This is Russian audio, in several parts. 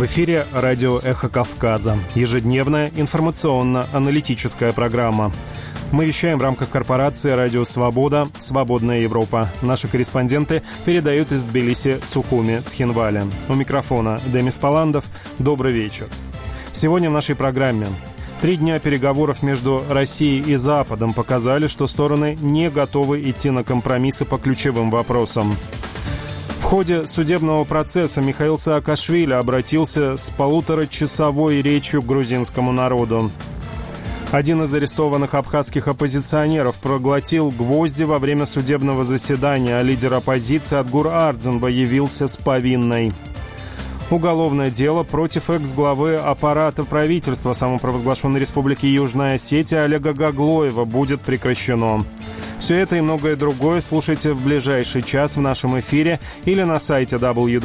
В эфире радио «Эхо Кавказа». Ежедневная информационно-аналитическая программа. Мы вещаем в рамках корпорации «Радио Свобода», «Свободная Европа». Наши корреспонденты передают из Тбилиси, Сухуми, Цхинвали. У микрофона Демис Паландов. Добрый вечер. Сегодня в нашей программе. 3 дня переговоров между Россией и Западом показали, что стороны не готовы идти на компромиссы по ключевым вопросам. В ходе судебного процесса Михаил Саакашвили обратился с 1,5-часовой речью к грузинскому народу. Один из арестованных абхазских оппозиционеров проглотил гвозди во время судебного заседания, а лидер оппозиции Атгур Ардзинба явился с повинной. Уголовное дело против экс-главы аппарата правительства самопровозглашенной Республики Южная Осетия Олега Гаглоева будет прекращено. Все это и многое другое слушайте в ближайший час в нашем эфире или на сайте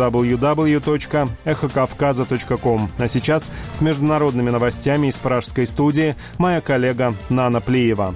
www.эхокавказа.ком. А сейчас с международными новостями из пражской студии моя коллега Нана Плиева.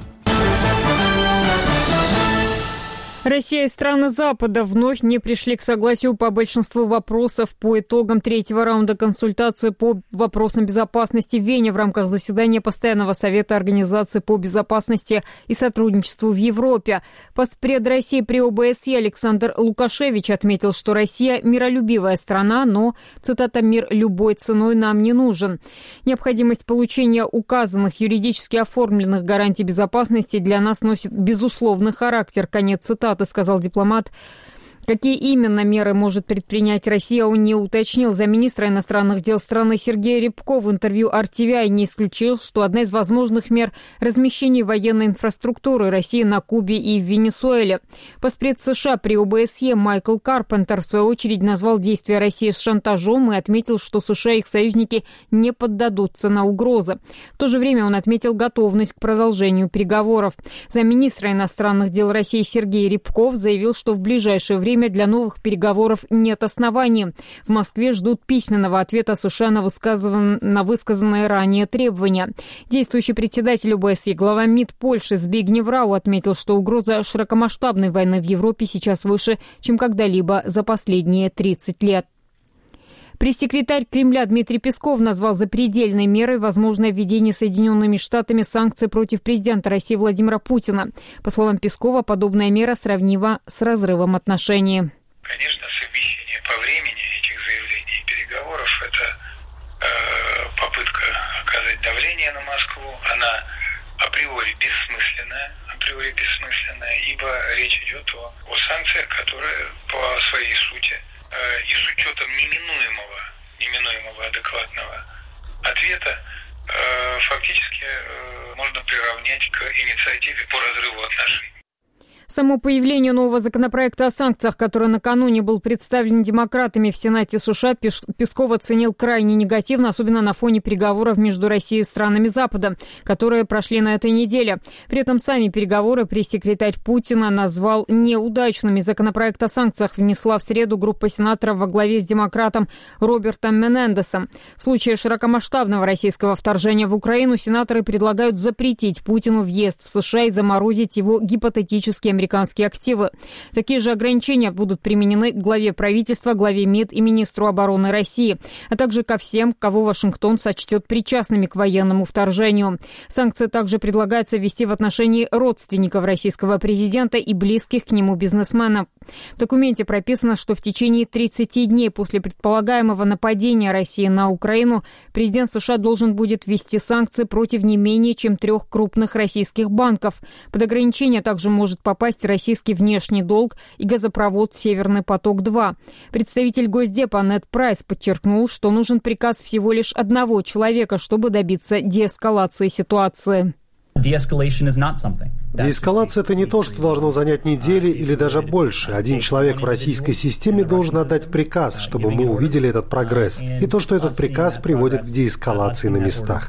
Россия и страны Запада вновь не пришли к согласию по большинству вопросов по итогам 3-го раунда консультаций по вопросам безопасности в Вене в рамках заседания Постоянного совета Организации по безопасности и сотрудничеству в Европе. Постпред России при ОБСЕ Александр Лукашевич отметил, что Россия миролюбивая страна, но, цитата, «мир любой ценой нам не нужен». Необходимость получения указанных юридически оформленных гарантий безопасности для нас носит безусловный характер, конец цитаты, сказал дипломат. Какие именно меры может предпринять Россия, он не уточнил. Замминистра иностранных дел страны Сергей Рябко в интервью RTVI не исключил, что одна из возможных мер – размещение военной инфраструктуры России на Кубе и в Венесуэле. Постпред США при ОБСЕ Майкл Карпентер в свою очередь назвал действия России с шантажом и отметил, что США и их союзники не поддадутся на угрозы. В то же время он отметил готовность к продолжению переговоров. Замминистра иностранных дел России Сергей Рябков заявил, что в ближайшее время для новых переговоров нет оснований. В Москве ждут письменного ответа США на высказанные ранее требования. Действующий председатель ОБСЕ, глава МИД Польши Збигнев Рау отметил, что угроза широкомасштабной войны в Европе сейчас выше, чем когда-либо за последние 30 лет. Пресс-секретарь Кремля Дмитрий Песков назвал запредельной мерой возможное введение Соединенными Штатами санкций против президента России Владимира Путина. По словам Пескова, подобная мера сравнима с разрывом отношений. Конечно, совмещение по времени этих заявлений и переговоров – это попытка оказать давление на Москву. Она априори бессмысленная, ибо речь идет о санкциях, которые по своей сути и с учетом неминуемого адекватного ответа фактически можно приравнять к инициативе по разрыву отношений. Само появление нового законопроекта о санкциях, который накануне был представлен демократами в Сенате США, Песков оценил крайне негативно, особенно на фоне переговоров между Россией и странами Запада, которые прошли на этой неделе. При этом сами переговоры пресс-секретарь Путина назвал неудачными. Законопроект о санкциях внесла в среду группа сенаторов во главе с демократом Робертом Менендесом. В случае широкомасштабного российского вторжения в Украину сенаторы предлагают запретить Путину въезд в США и заморозить его гипотетические американские активы. Такие же ограничения будут применены к главе правительства, главе МИД и министру обороны России, а также ко всем, кого Вашингтон сочтет причастными к военному вторжению. Санкции также предлагается ввести в отношении родственников российского президента и близких к нему бизнесменов. В документе прописано, что в течение 30 дней после предполагаемого нападения России на Украину президент США должен будет ввести санкции против не менее чем 3 крупных российских банков. Под ограничение также может попасть российский внешний долг и газопровод «Северный поток-2». Представитель Госдепа Нед Прайс подчеркнул, что нужен приказ всего лишь одного человека, чтобы добиться деэскалации ситуации. Деэскалация – это не то, что должно занять недели или даже больше. Один человек в российской системе должен отдать приказ, чтобы мы увидели этот прогресс. И то, что этот приказ приводит к деэскалации на местах.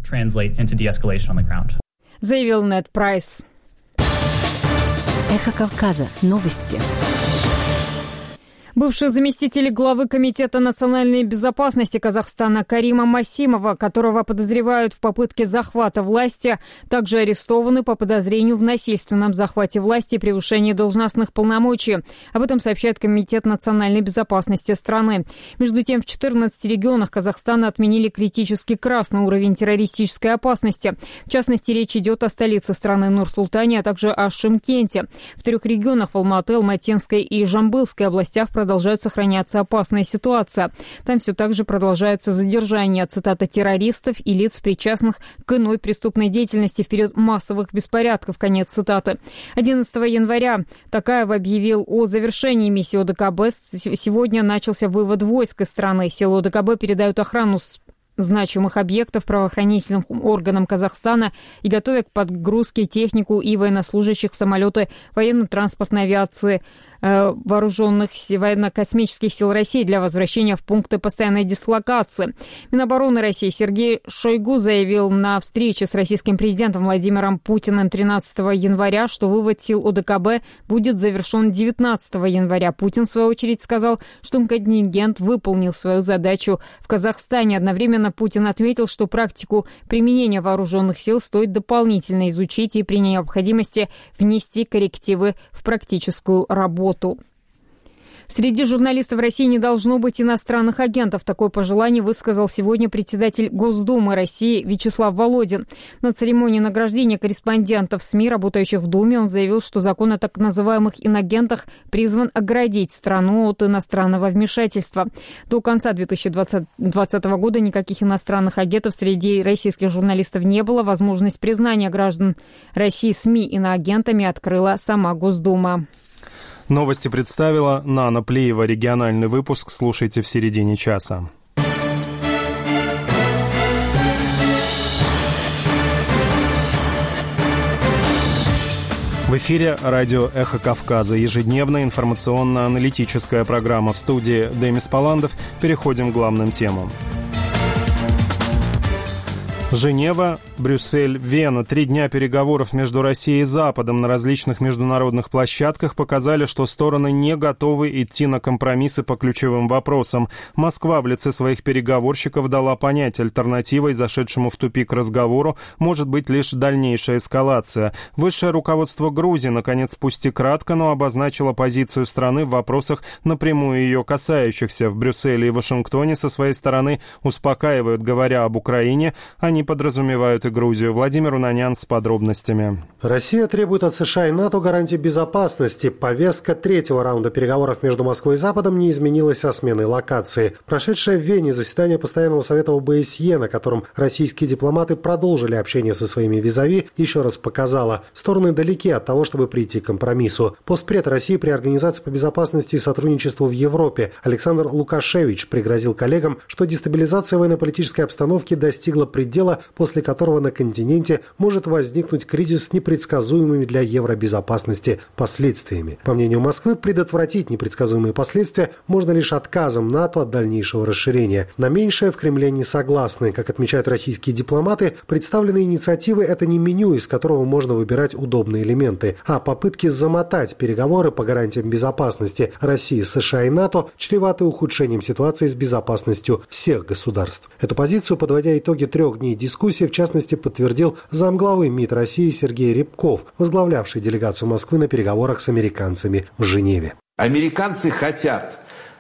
Заявил Нед Прайс. Эхо Кавказа. Новости. Бывший заместитель главы Комитета национальной безопасности Казахстана Карима Масимова, которого подозревают в попытке захвата власти, также арестованы по подозрению в насильственном захвате власти и превышении должностных полномочий. Об этом сообщает Комитет национальной безопасности страны. Между тем, в 14 регионах Казахстана отменили критически красный уровень террористической опасности. В частности, речь идет о столице страны Нур-Султане, а также о Шымкенте. В 3 регионах в Алматы, Алматинской и Жамбылской областях продолжает сохраняться опасная ситуация. Там все так же продолжается задержание, цитата, террористов и лиц, причастных к иной преступной деятельности в период массовых беспорядков, конец цитаты. 11 января Токаев объявил о завершении миссии ОДКБ. Сегодня начался вывод войск из страны. Силы ОДКБ передают охрану значимых объектов правоохранительным органам Казахстана и готовят к подгрузке технику и военнослужащих в самолеты военно-транспортной авиации вооруженных военно-космических сил России для возвращения в пункты постоянной дислокации. Минобороны России Сергей Шойгу заявил на встрече с российским президентом Владимиром Путиным 13 января, что вывод сил ОДКБ будет завершен 19 января. Путин, в свою очередь, сказал, что контингент выполнил свою задачу в Казахстане. Одновременно Путин отметил, что практику применения вооруженных сил стоит дополнительно изучить и при необходимости внести коррективы в практическую работу. Среди журналистов России не должно быть иностранных агентов. Такое пожелание высказал сегодня председатель Госдумы России Вячеслав Володин. На церемонии награждения корреспондентов СМИ, работающих в Думе, он заявил, что закон о так называемых инагентах призван оградить страну от иностранного вмешательства. До конца 2020 года никаких иностранных агентов среди российских журналистов не было. Возможность признания граждан России СМИ иноагентами открыла сама Госдума. Новости представила Нана Плиева. Региональный выпуск слушайте в середине часа. В эфире радио «Эхо Кавказа». Ежедневная информационно-аналитическая программа. В студии Демис Паландов. Переходим к главным темам. Женева, Брюссель, Вена. 3 дня переговоров между Россией и Западом на различных международных площадках показали, что стороны не готовы идти на компромиссы по ключевым вопросам. Москва в лице своих переговорщиков дала понять, альтернативой зашедшему в тупик разговору может быть лишь дальнейшая эскалация. Высшее руководство Грузии, наконец, пусть и кратко, но обозначило позицию страны в вопросах, напрямую ее касающихся. В Брюсселе и Вашингтоне со своей стороны успокаивают, говоря об Украине. Они подразумевают и Грузию. Владимир Унанян с подробностями. Россия требует от США и НАТО гарантий безопасности. Повестка 3-го раунда переговоров между Москвой и Западом не изменилась со сменой локации. Прошедшее в Вене заседание Постоянного совета ОБСЕ, на котором российские дипломаты продолжили общение со своими визави, еще раз показало, стороны далеки от того, чтобы прийти к компромиссу. Постпред России при Организации по безопасности и сотрудничеству в Европе Александр Лукашевич пригрозил коллегам, что дестабилизация военно-политической обстановки достигла предела, после которого на континенте может возникнуть кризис с непредсказуемыми для евробезопасности последствиями. По мнению Москвы, предотвратить непредсказуемые последствия можно лишь отказом НАТО от дальнейшего расширения. На меньшее в Кремле не согласны. Как отмечают российские дипломаты, представленные инициативы – это не меню, из которого можно выбирать удобные элементы, а попытки замотать переговоры по гарантиям безопасности России, США и НАТО чреваты ухудшением ситуации с безопасностью всех государств. Эту позицию, подводя итоги 3 дней дискуссии, в частности, подтвердил замглавы МИД России Сергей Рябков, возглавлявший делегацию Москвы на переговорах с американцами в Женеве. Американцы хотят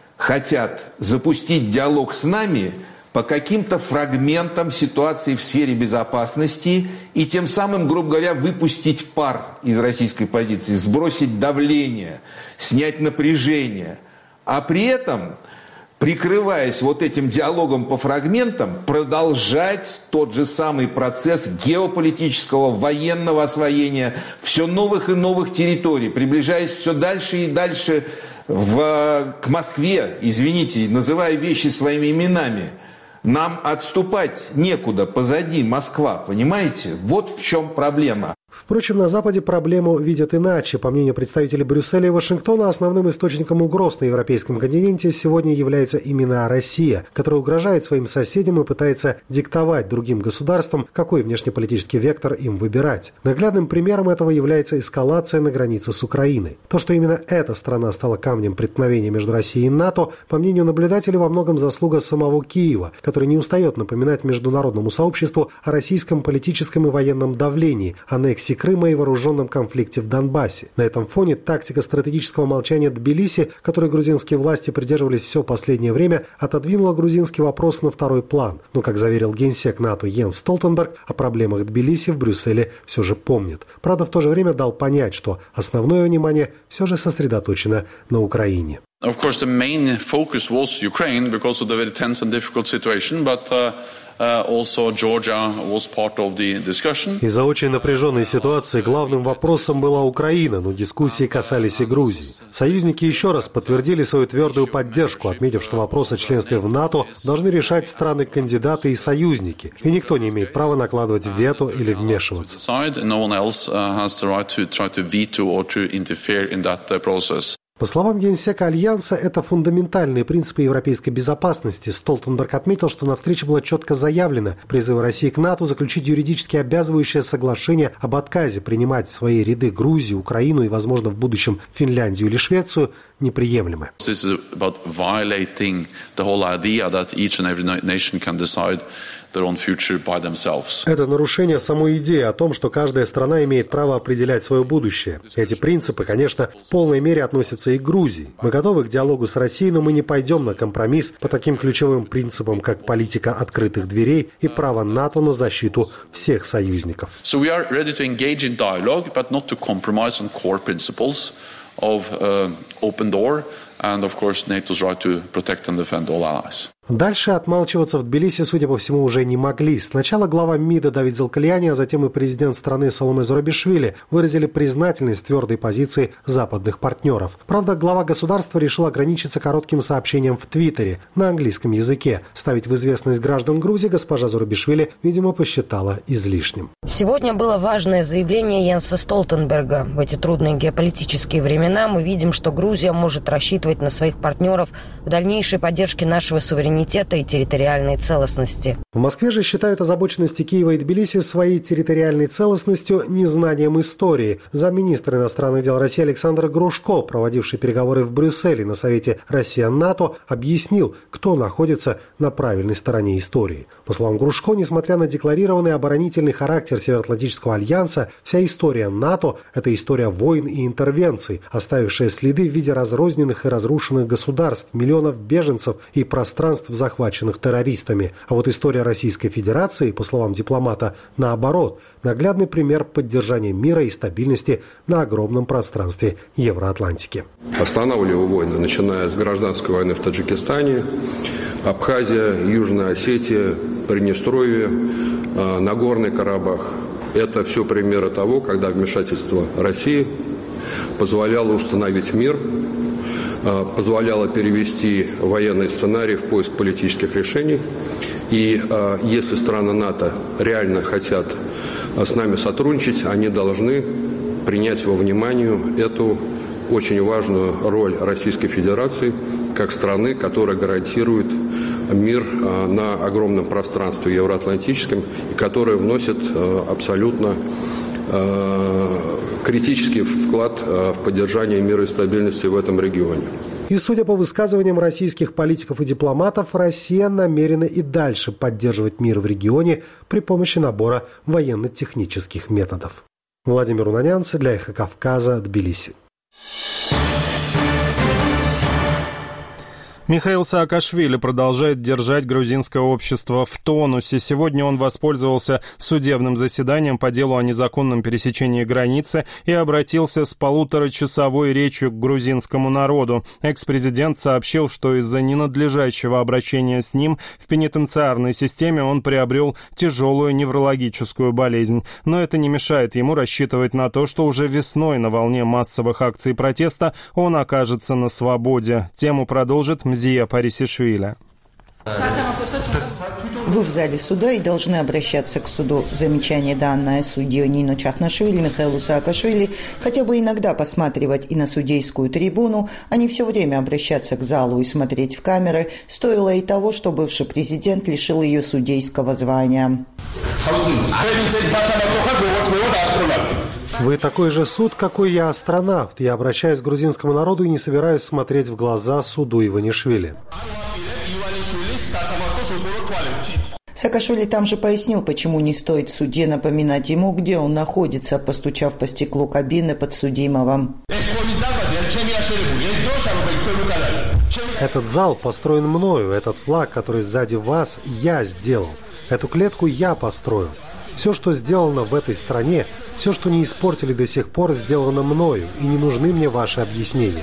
запустить диалог с нами по каким-то фрагментам ситуации в сфере безопасности и тем самым, грубо говоря, выпустить пар из российской позиции, сбросить давление, снять напряжение, а при этом, прикрываясь вот этим диалогом по фрагментам, продолжать тот же самый процесс геополитического, военного освоения все новых и новых территорий, приближаясь все дальше и дальше к Москве, извините, называя вещи своими именами. Нам отступать некуда, позади Москва, понимаете? Вот в чем проблема. Впрочем, на Западе проблему видят иначе. По мнению представителей Брюсселя и Вашингтона, основным источником угроз на европейском континенте сегодня является именно Россия, которая угрожает своим соседям и пытается диктовать другим государствам, какой внешнеполитический вектор им выбирать. Наглядным примером этого является эскалация на границе с Украиной. То, что именно эта страна стала камнем преткновения между Россией и НАТО, по мнению наблюдателей, во многом заслуга самого Киева, который не устает напоминать международному сообществу о российском политическом и военном давлении, аннексии Крыма и вооруженном конфликте в Донбассе. На этом фоне тактика стратегического молчания Тбилиси, которой грузинские власти придерживались все последнее время, отодвинула грузинский вопрос на второй план. Но, как заверил генсек НАТО Йенс Столтенберг, о проблемах Тбилиси в Брюсселе все же помнят. Правда, в то же время дал понять, что основное внимание все же сосредоточено на Украине. Of course, the main focus was Ukraine because of the very tense and difficult situation, but also Georgia was part of the discussion. Из-за очень напряженной ситуации главным вопросом была Украина, но дискуссии касались и Грузии. Союзники еще раз подтвердили свою твердую поддержку, отметив, что вопрос о членстве в НАТО должны решать страны-кандидаты и союзники, и никто не имеет права накладывать вето или вмешиваться. По словам генсека Альянса, это фундаментальные принципы европейской безопасности. Столтенберг отметил, что на встрече было четко заявлено призыв России к НАТО заключить юридически обязывающее соглашение об отказе принимать в свои ряды Грузию, Украину и, возможно, в будущем Финляндию или Швецию неприемлемы. Это нарушение самой идеи о том, что каждая страна имеет право определять свое будущее. Эти принципы, конечно, в полной мере относятся и к Грузии. Мы готовы к диалогу с Россией, но мы не пойдем на компромисс по таким ключевым принципам, как политика открытых дверей и право НАТО на защиту всех союзников. Дальше отмалчиваться в Тбилиси, судя по всему, уже не могли. Сначала глава МИДа Давид Залкальяни, а затем и президент страны Саломе Зурабишвили выразили признательность твердой позиции западных партнеров. Правда, глава государства решил ограничиться коротким сообщением в Твиттере на английском языке. Ставить в известность граждан Грузии госпожа Зурабишвили, видимо, посчитала излишним. Сегодня было важное заявление Йенса Столтенберга. В эти трудные геополитические времена мы видим, что Грузия может рассчитывать на своих партнеров в дальнейшей поддержке нашего суверенитета и территориальной целостности. В Москве же считают озабоченности Киева и Тбилиси своей территориальной целостностью незнанием истории. Замминистра иностранных дел России Александр Грушко, проводивший переговоры в Брюсселе на Совете Россия-НАТО, объяснил, кто находится на правильной стороне истории. По словам Грушко, несмотря на декларированный оборонительный характер Североатлантического альянса, вся история НАТО – это история войн и интервенций, оставившая следы в виде разрозненных и разрушенных государств, миллионов беженцев и пространств, захваченных террористами. А вот история Российской Федерации, по словам дипломата, наоборот, наглядный пример поддержания мира и стабильности на огромном пространстве Евроатлантики. Останавливал войны, начиная с гражданской войны в Таджикистане, Абхазия, Южная Осетия, Приднестровье, Нагорный Карабах. Это все примеры того, когда вмешательство России позволяло установить мир, позволяло перевести военный сценарий в поиск политических решений. И если страны НАТО реально хотят с нами сотрудничать, они должны принять во внимание эту очень важную роль Российской Федерации как страны, которая гарантирует мир на огромном пространстве евроатлантическом и которая вносит абсолютно критический вклад в поддержание мира и стабильности в этом регионе. И, судя по высказываниям российских политиков и дипломатов, Россия намерена и дальше поддерживать мир в регионе при помощи набора военно-технических методов. Владимир Унанянц для «Эхо Кавказа», Тбилиси. Михаил Саакашвили продолжает держать грузинское общество в тонусе. Сегодня он воспользовался судебным заседанием по делу о незаконном пересечении границы и обратился с полуторачасовой речью к грузинскому народу. Экс-президент сообщил, что из-за ненадлежащего обращения с ним в пенитенциарной системе он приобрел тяжелую неврологическую болезнь. Но это не мешает ему рассчитывать на то, что уже весной на волне массовых акций протеста он окажется на свободе. Тему продолжит Мзия Парисишвили. Вы в зале суда и должны обращаться к суду. Замечание, данное судьей Нино Чахнашвили, Михаилу Саакашвили, хотя бы иногда посматривать и на судейскую трибуну, а не все время обращаться к залу и смотреть в камеры, стоило и того, что бывший президент лишил ее судейского звания. Вы такой же суд, какой я астронавт. Я обращаюсь к грузинскому народу и не собираюсь смотреть в глаза суду Иванишвили. Саакашвили там же пояснил, почему не стоит судье напоминать ему, где он находится, постучав по стеклу кабины подсудимого. Этот зал построен мною, этот флаг, который сзади вас, я сделал. Эту клетку я построил. Все, что сделано в этой стране, все, что не испортили до сих пор, сделано мною, и не нужны мне ваши объяснения.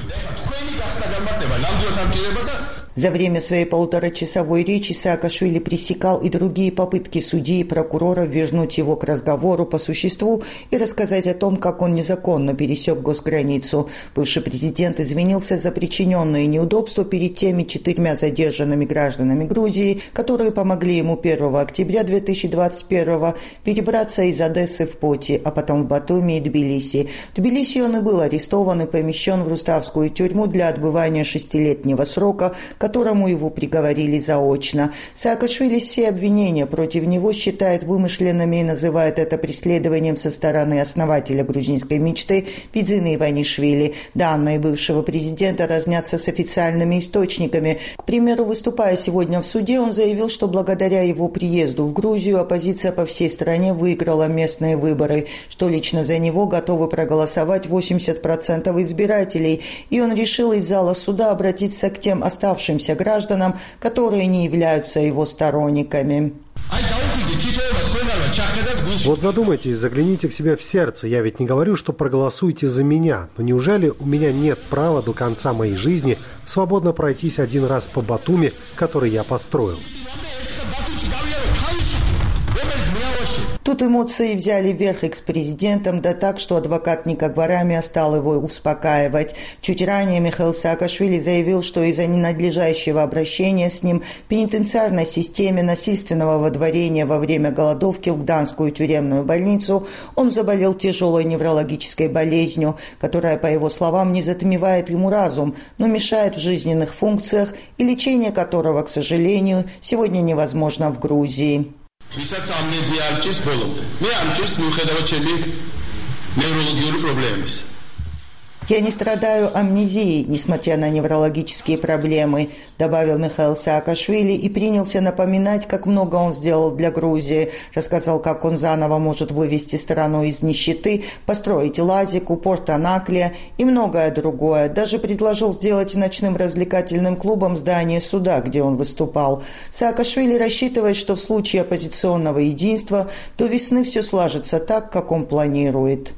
За время своей полуторачасовой речи Саакашвили пресекал и другие попытки судьи и прокурора вернуть его к разговору по существу и рассказать о том, как он незаконно пересек госграницу. Бывший президент извинился за причиненные неудобства перед теми 4 задержанными гражданами Грузии, которые помогли ему 1 октября 2021 перебраться из Одессы в Поти, а потом в Батуми и Тбилиси. В Тбилиси он и был арестован и помещен в Руставскую тюрьму для отбывания 6-летнего срока, которому его приговорили заочно. Саакашвили все обвинения против него считает вымышленными и называет это преследованием со стороны основателя грузинской мечты Бидзины Иванишвили. Данные бывшего президента разнятся с официальными источниками. К примеру, выступая сегодня в суде, он заявил, что благодаря его приезду в Грузию оппозиция по всей стране выиграла местные выборы, что лично за него готовы проголосовать 80% избирателей, и он решил из зала суда обратиться к тем оставшимся гражданам, которые не являются его сторонниками. Вот задумайтесь, загляните к себе в сердце. Я ведь не говорю, что проголосуйте за меня. Но неужели у меня нет права до конца моей жизни свободно пройтись один раз по Батуми, который я построил? Тут эмоции взяли верх экс-президентом, да так, что адвокат Ника Гварами стал его успокаивать. Чуть ранее Михаил Саакашвили заявил, что из-за ненадлежащего обращения с ним в пенитенциарной системе насильственного водворения во время голодовки в Гданскую тюремную больницу он заболел тяжелой неврологической болезнью, которая, по его словам, не затмевает ему разум, но мешает в жизненных функциях, и лечение которого, к сожалению, сегодня невозможно в Грузии. Висած ամնեզիա ալճիս բոլում։ Մի ամճիս միուხედავը չելի նեյրոլոգիորի պրոբլեմիս։ «Я не страдаю амнезией, несмотря на неврологические проблемы», добавил Михаил Саакашвили и принялся напоминать, как много он сделал для Грузии. Рассказал, как он заново может вывести страну из нищеты, построить Лазику, порт Анаклия и многое другое. Даже предложил сделать ночным развлекательным клубом здание суда, где он выступал. Саакашвили рассчитывает, что в случае оппозиционного единства до весны все сложится так, как он планирует.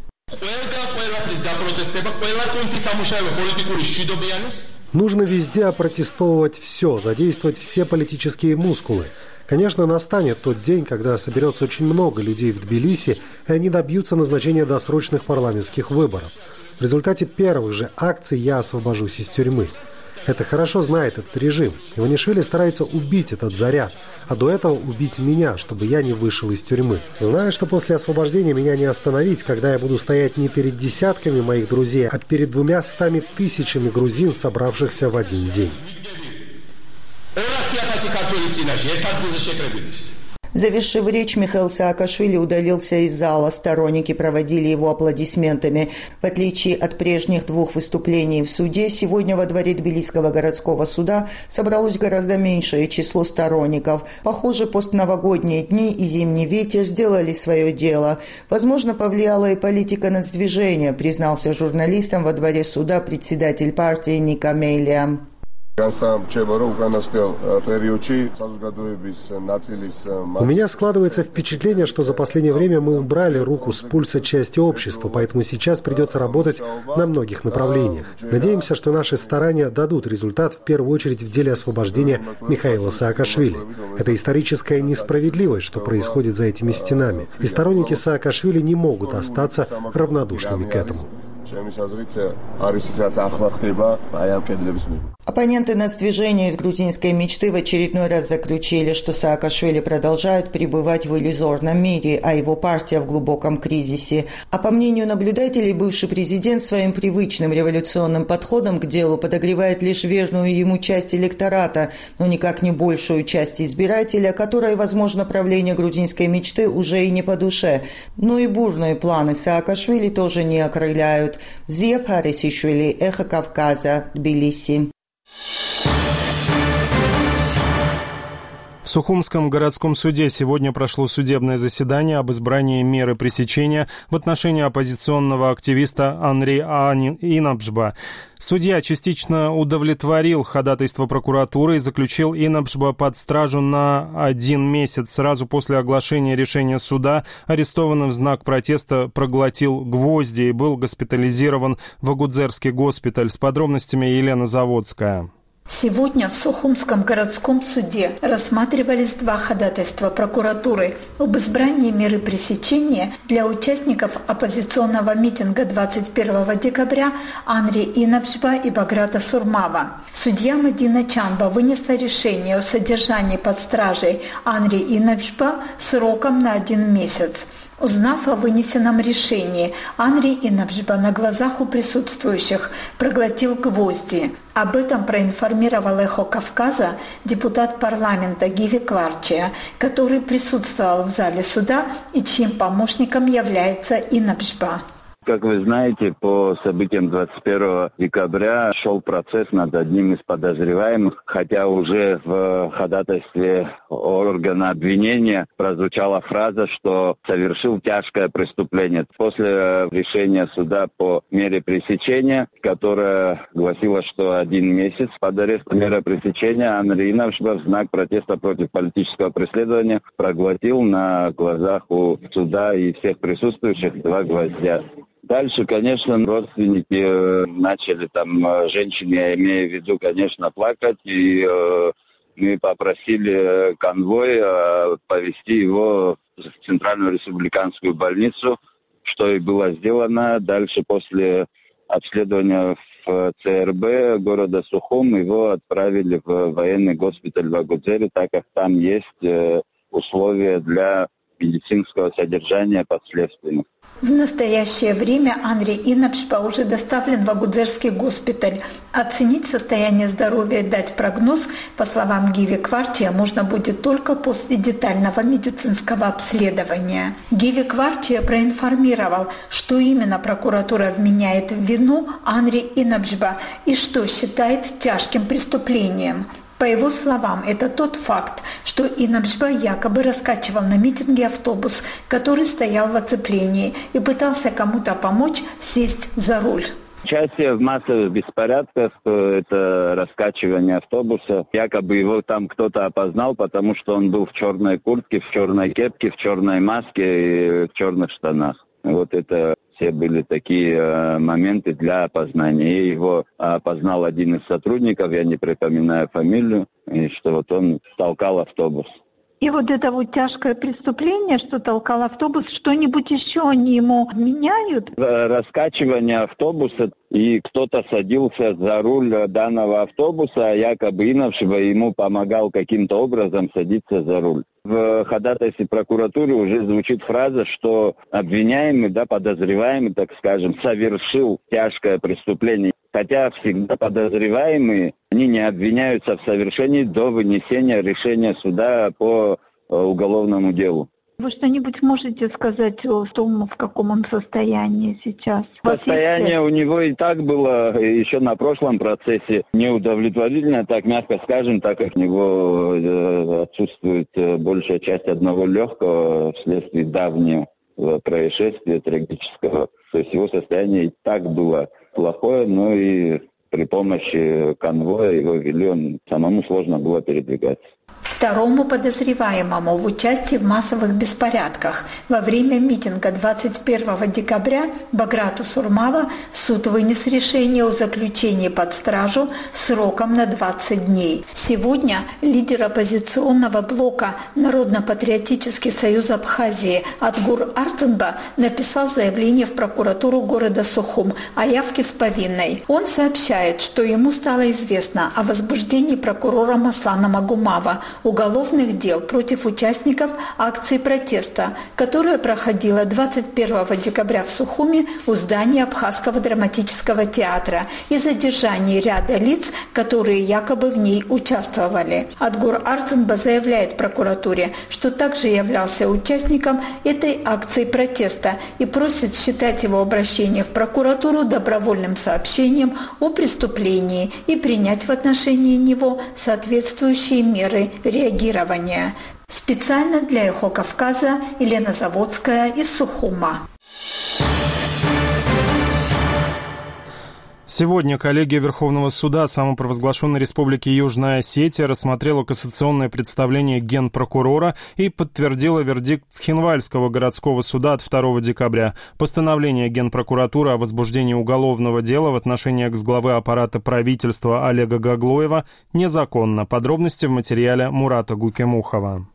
Нужно везде опротестовывать все, задействовать все политические мускулы. Конечно, настанет тот день, когда соберется очень много людей в Тбилиси, и они добьются назначения досрочных парламентских выборов. В результате первых же акций я освобожусь из тюрьмы. Это хорошо знает этот режим. Иванишвили старается убить этот заряд, а до этого убить меня, чтобы я не вышел из тюрьмы. Зная, что после освобождения меня не остановить, когда я буду стоять не перед десятками моих друзей, а перед 200 тысячами грузин, собравшихся в один день. Завершив речь, Михаил Саакашвили удалился из зала. Сторонники проводили его аплодисментами. В отличие от прежних 2 выступлений в суде, сегодня во дворе Тбилисского городского суда собралось гораздо меньшее число сторонников. Похоже, постновогодние дни и зимний ветер сделали свое дело. Возможно, повлияла и политика нацдвижения, признался журналистам во дворе суда председатель партии Ника Мелия. У меня складывается впечатление, что за последнее время мы убрали руку с пульса части общества, поэтому сейчас придется работать на многих направлениях. Надеемся, что наши старания дадут результат в первую очередь в деле освобождения Михаила Саакашвили. Это историческая несправедливость, что происходит за этими стенами. И сторонники Саакашвили не могут остаться равнодушными к этому. Оппоненты нацдвижения из грузинской мечты в очередной раз заключили, что Саакашвили продолжает пребывать в иллюзорном мире, а его партия в глубоком кризисе. А по мнению наблюдателей, бывший президент своим привычным революционным подходом к делу подогревает лишь верную ему часть электората, но никак не большую часть избирателя, которой, возможно, правление грузинской мечты уже и не по душе. Но и бурные планы Саакашвили тоже не окрыляют. Зия Парисишвили, Эхо Кавказа, Тбилиси. В Сухумском городском суде сегодня прошло судебное заседание об избрании меры пресечения в отношении оппозиционного активиста Анри Инабжба. Судья частично удовлетворил ходатайство прокуратуры и заключил Инабжба под стражу на 1 месяц. Сразу после оглашения решения суда арестованный в знак протеста проглотил гвозди и был госпитализирован в Агудзерский госпиталь. С подробностями Елена Заводская. Сегодня в Сухумском городском суде рассматривались 2 ходатайства прокуратуры об избрании меры пресечения для участников оппозиционного митинга 21 декабря Анри Инабжба и Баграта Сурмава. Судья Мадина Чанба вынесла решение о содержании под стражей Анри Инабжба сроком на 1 месяц. Узнав о вынесенном решении, Анри Инабжба на глазах у присутствующих проглотил гвозди. Об этом проинформировал «Эхо Кавказа» депутат парламента Гиви Кварчия, который присутствовал в зале суда и чьим помощником является Инабжба. Как вы знаете, по событиям 21 декабря шел процесс над одним из подозреваемых, хотя уже в ходатайстве органа обвинения прозвучала фраза, что совершил тяжкое преступление. После решения суда по мере пресечения, которая гласила, что 1 месяц под арестом меры пресечения, Анри Инабжба в знак протеста против политического преследования проглотил на глазах у суда и всех присутствующих 2 гвоздя. Дальше, конечно, родственники начали женщины, я имею в виду, конечно, плакать, и мы попросили конвой повезти его в Центральную республиканскую больницу, что и было сделано. Дальше, после обследования в ЦРБ города Сухум, его отправили в военный госпиталь в Агудзере, так как там есть условия для медицинского содержания подследственных. В настоящее время Анри Инабжба уже доставлен в Агудзерский госпиталь. Оценить состояние здоровья и дать прогноз, по словам Гиви Кварчия, можно будет только после детального медицинского обследования. Гиви Кварчия проинформировал, что именно прокуратура вменяет в вину Анри Инабжба и что считает тяжким преступлением. По его словам, это тот факт, что Инабжба якобы раскачивал на митинге автобус, который стоял в оцеплении, и пытался кому-то помочь сесть за руль. Участие в массовых беспорядках – это раскачивание автобуса. Якобы его там кто-то опознал, потому что он был в черной куртке, в черной кепке, в черной маске и в черных штанах. Вот это все были такие моменты для опознания. И его опознал один из сотрудников, я не припоминаю фамилию, и что вот он толкал автобус. И вот это вот тяжкое преступление, что толкал автобус, что-нибудь еще они ему меняют? Раскачивание автобуса, и кто-то садился за руль данного автобуса, а якобы Инабжба ему помогал каким-то образом садиться за руль. В ходатайстве прокуратуры уже звучит фраза, что обвиняемый, подозреваемый, так скажем, совершил тяжкое преступление. Хотя всегда подозреваемые, они не обвиняются в совершении до вынесения решения суда по уголовному делу. Вы что-нибудь можете сказать о том, в каком он состоянии сейчас? Состояние у него и так было еще на прошлом процессе неудовлетворительное, так мягко скажем, так как у него отсутствует большая часть одного легкого вследствие давнего происшествия трагического. То есть его состояние и так было плохое, но и при помощи конвоя его вели, самому сложно было передвигаться. Второму подозреваемому в участии в массовых беспорядках во время митинга 21 декабря Баграту Сурмава суд вынес решение о заключении под стражу сроком на 20 дней. Сегодня лидер оппозиционного блока Народно-патриотический союз Абхазии Адгур Артынба написал заявление в прокуратуру города Сухум о явке с повинной. Он сообщает, что ему стало известно о возбуждении прокурором Аслана Магумава уголовных дел против участников акции протеста, которая проходила 21 декабря в Сухуме у здания Абхазского драматического театра, и задержании ряда лиц, которые якобы в ней участвовали. Адгур Артынба заявляет прокуратуре, что также являлся участником этой акции протеста и просит считать его обращение в прокуратуру добровольным сообщением о преступлении и принять в отношении него соответствующие меры реагирования. Специально для «Эхо Кавказа» Елена Заводская из Сухума. Сегодня коллегия Верховного суда самопровозглашенной Республики Южная Осетия рассмотрела кассационное представление генпрокурора и подтвердила вердикт Цхинвальского городского суда от 2 декабря. Постановление Генпрокуратуры о возбуждении уголовного дела в отношении экс-главы аппарата правительства Олега Гаглоева незаконно. Подробности в материале Мурата Гукемухова.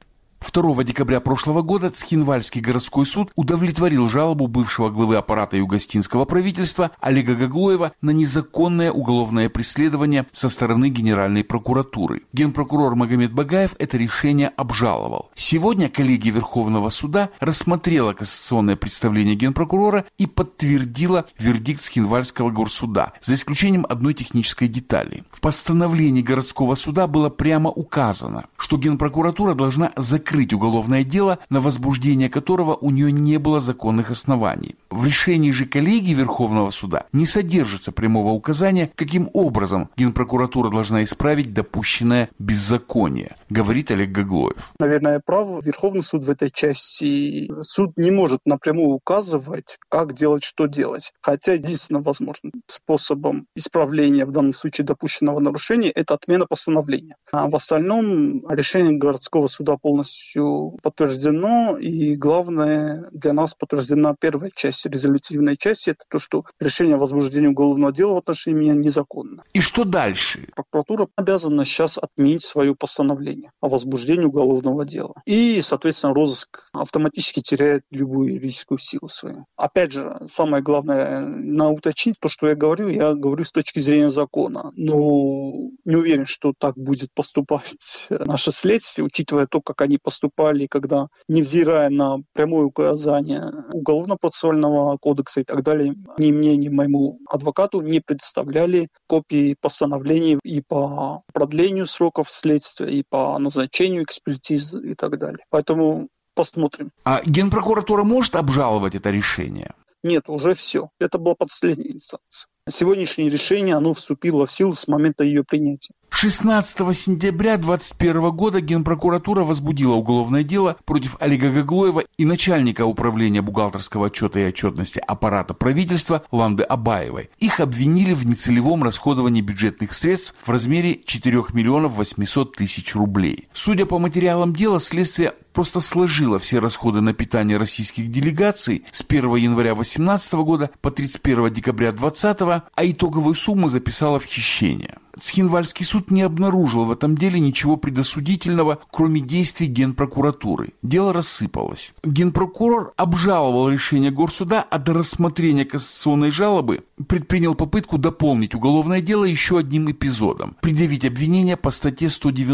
2 декабря прошлого года Цхинвальский городской суд удовлетворил жалобу бывшего главы аппарата югостинского правительства Олега Гаглоева на незаконное уголовное преследование со стороны Генеральной прокуратуры. Генпрокурор Магомед Багаев это решение обжаловал. Сегодня коллегия Верховного суда рассмотрела кассационное представление Генпрокурора и подтвердила вердикт Цхинвальского горсуда, за исключением одной технической детали. В постановлении городского суда было прямо указано, что Генпрокуратура должна закрыть уголовное дело, на возбуждение которого у нее не было законных оснований. В решении же коллегии Верховного суда не содержится прямого указания, каким образом Генпрокуратура должна исправить допущенное беззаконие, говорит Олег Гаглоев. Наверное, прав Верховный суд в этой части. Суд не может напрямую указывать, как делать, что делать. Хотя единственным возможным способом исправления в данном случае допущенного нарушения – это отмена постановления. А в остальном решение городского суда полностью подтверждено, и главное для нас подтверждена первая часть, резолютивная часть, это то, что решение о возбуждении уголовного дела в отношении меня незаконно. И что дальше? Прокуратура обязана сейчас отменить свое постановление о возбуждении уголовного дела. И, соответственно, розыск автоматически теряет любую юридическую силу свою. Опять же, самое главное, надо уточнить то, что я говорю с точки зрения закона. Но не уверен, что так будет поступать наше следствие, учитывая то, как они поступали, когда, невзирая на прямое указание Уголовно-процессуального кодекса и так далее, ни мне, ни моему адвокату не предоставляли копии постановлений и по продлению сроков следствия, и по назначению экспертизы и так далее. Поэтому посмотрим. А Генпрокуратура может обжаловать это решение? Нет, уже все. Это была последняя инстанция. Сегодняшнее решение, оно вступило в силу с момента ее принятия. 16 сентября 2021 года Генпрокуратура возбудила уголовное дело против Олега Гаглоева и начальника управления бухгалтерского отчета и отчетности аппарата правительства Ланды Абаевой. Их обвинили в нецелевом расходовании бюджетных средств в размере 4 миллионов 800 тысяч рублей. Судя по материалам дела, следствие просто сложило все расходы на питание российских делегаций с 1 января 2018 года по 31 декабря 2020, а итоговую сумму записало в хищение. Цхинвальский суд не обнаружил в этом деле ничего предосудительного, кроме действий Генпрокуратуры. Дело рассыпалось. Генпрокурор обжаловал решение Горсуда, а до рассмотрения кассационной жалобы предпринял попытку дополнить уголовное дело еще одним эпизодом. Предъявить обвинение по статье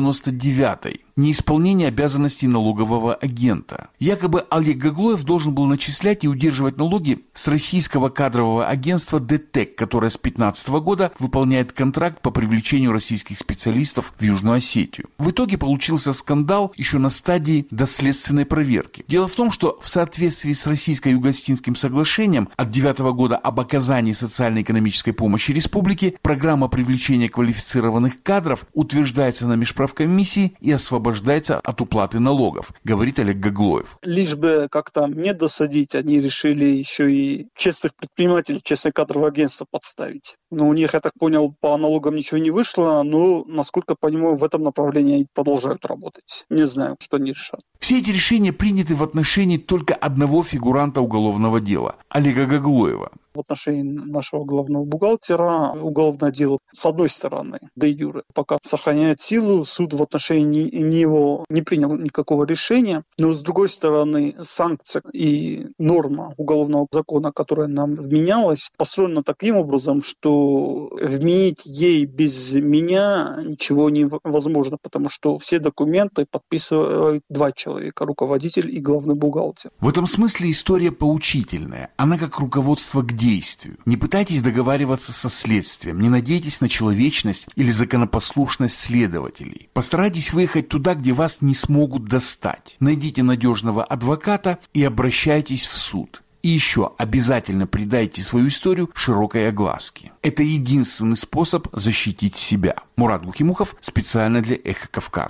199 «Неисполнение обязанностей налогового агента». Якобы Олег Гаглоев должен был начислять и удерживать налоги с российского кадрового агентства ДТЭК, которое с 2015 года выполняет контракт по привлечению российских специалистов в Южную Осетию. В итоге получился скандал еще на стадии доследственной проверки. Дело в том, что в соответствии с Российско-Югостинским соглашением от 2009 года об оказании социально-экономической помощи республике программа привлечения квалифицированных кадров утверждается на межправкомиссии и освобождается освобождается от уплаты налогов, говорит Олег Гаглоев. Лишь бы как-то не досадить, они решили еще и честных предпринимателей, честное кадровое агентство подставить. Но у них, я так понял, по налогам ничего не вышло, но, насколько я понимаю, в этом направлении они продолжают работать. Не знаю, что они решат. Все эти решения приняты в отношении только одного фигуранта уголовного дела – Олега Гаглоева. В отношении нашего главного бухгалтера уголовное дело, с одной стороны, де юре, пока сохраняет силу, суд в отношении него не принял никакого решения, но с другой стороны, санкция и норма уголовного закона, которая нам вменялась, построена таким образом, что вменить ей без меня ничего невозможно, потому что все документы подписывают два человека, руководитель и главный бухгалтер. В этом смысле история поучительная. Она как руководство к действию. Не пытайтесь договариваться со следствием, не надейтесь на человечность или законопослушность следователей. Постарайтесь выехать туда, где вас не смогут достать. Найдите надежного адвоката и обращайтесь в суд. И еще обязательно придайте свою историю широкой огласке. Это единственный способ защитить себя. Мурат Гухимухов специально для «Эхо Кавказа».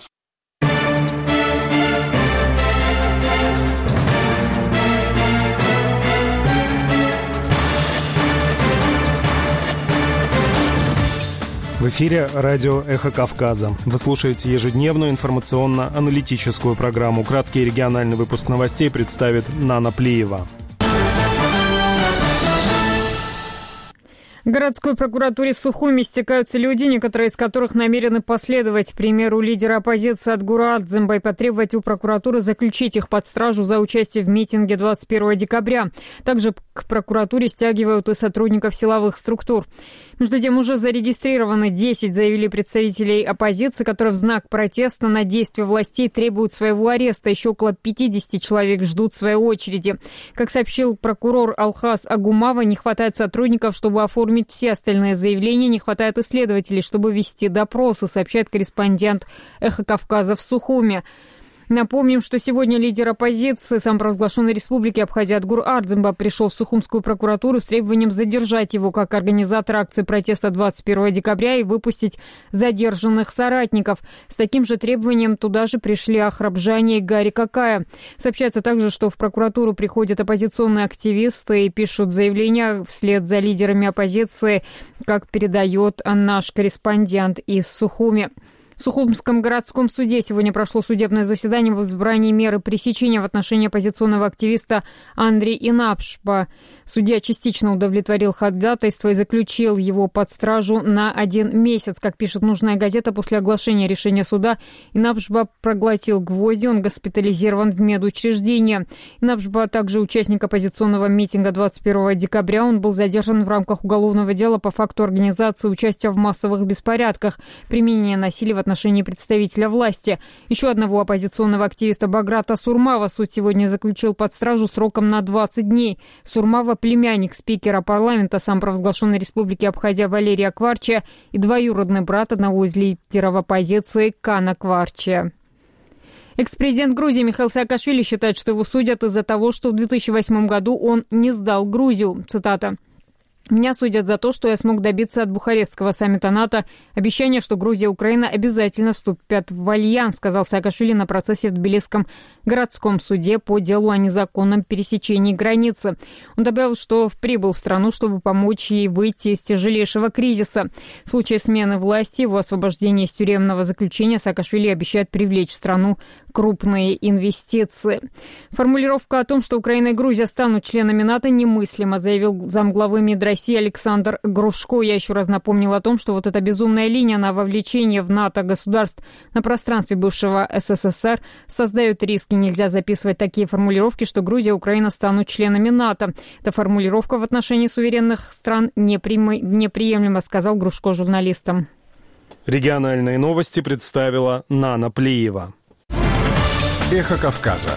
В эфире радио «Эхо Кавказа». Вы слушаете ежедневную информационно-аналитическую программу. Краткий региональный выпуск новостей представит Нана Плиева. В городской прокуратуре Сухуми стекаются люди, некоторые из которых намерены последовать примеру лидера оппозиции Адгура Ардземба и потребовать у прокуратуры заключить их под стражу за участие в митинге 21 декабря. Также к прокуратуре стягивают и сотрудников силовых структур. Между тем, уже зарегистрированы 10, заявили представителей оппозиции, которые в знак протеста на действия властей требуют своего ареста. Еще около 50 человек ждут своей очереди. Как сообщил прокурор Алхаз Агумава, не хватает сотрудников, чтобы оформить все остальные заявления, не хватает исследователей, чтобы вести допросы, сообщает корреспондент «Эхо Кавказа» в Сухуми. Напомним, что сегодня лидер оппозиции самопровозглашенной республики Абхазия Адгур Ардземба пришел в Сухумскую прокуратуру с требованием задержать его как организатора акции протеста 21 декабря и выпустить задержанных соратников. С таким же требованием туда же пришли Ахрабжани и Гарри Какая. Сообщается также, что в прокуратуру приходят оппозиционные активисты и пишут заявления вслед за лидерами оппозиции, как передает наш корреспондент из Сухуми. В Сухумском городском суде сегодня прошло судебное заседание в избрании меры пресечения в отношении оппозиционного активиста Андри Инапшба. Судья частично удовлетворил ходатайство и заключил его под стражу на 1 месяц. Как пишет «Нужная газета», после оглашения решения суда Инапшба проглотил гвозди, он госпитализирован в медучреждение. Инапшба также участник оппозиционного митинга 21 декабря. Он был задержан в рамках уголовного дела по факту организации участия в массовых беспорядках, применения насилия в отношении представителя власти. Еще одного оппозиционного активиста Баграта Сурмава суд сегодня заключил под стражу сроком на 20 дней. Сурмава – племянник спикера парламента самопровозглашенной республики Абхазия Валерия Кварчия и двоюродный брат одного из лидеров оппозиции Кана Кварчия. Экс-президент Грузии Михаил Саакашвили считает, что его судят из-за того, что в 2008 году он не сдал Грузию. Цитата. «Меня судят за то, что я смог добиться от Бухарестского саммита НАТО обещания, что Грузия и Украина обязательно вступят в альянс», сказал Саакашвили на процессе в Тбилисском городском суде по делу о незаконном пересечении границы. Он добавил, что прибыл в страну, чтобы помочь ей выйти из тяжелейшего кризиса. В случае смены власти, его освобождения из тюремного заключения, Саакашвили обещает привлечь в страну крупные инвестиции. Формулировка о том, что Украина и Грузия станут членами НАТО, немыслима, заявил замглавы МИД России Александр Грушко. Я еще раз напомнил о том, что вот эта безумная линия на вовлечение в НАТО государств на пространстве бывшего СССР создает риски. Нельзя записывать такие формулировки, что Грузия и Украина станут членами НАТО. Эта формулировка в отношении суверенных стран неприемлема, сказал Грушко журналистам. Региональные новости представила Нана Плиева. Эхо Кавказа.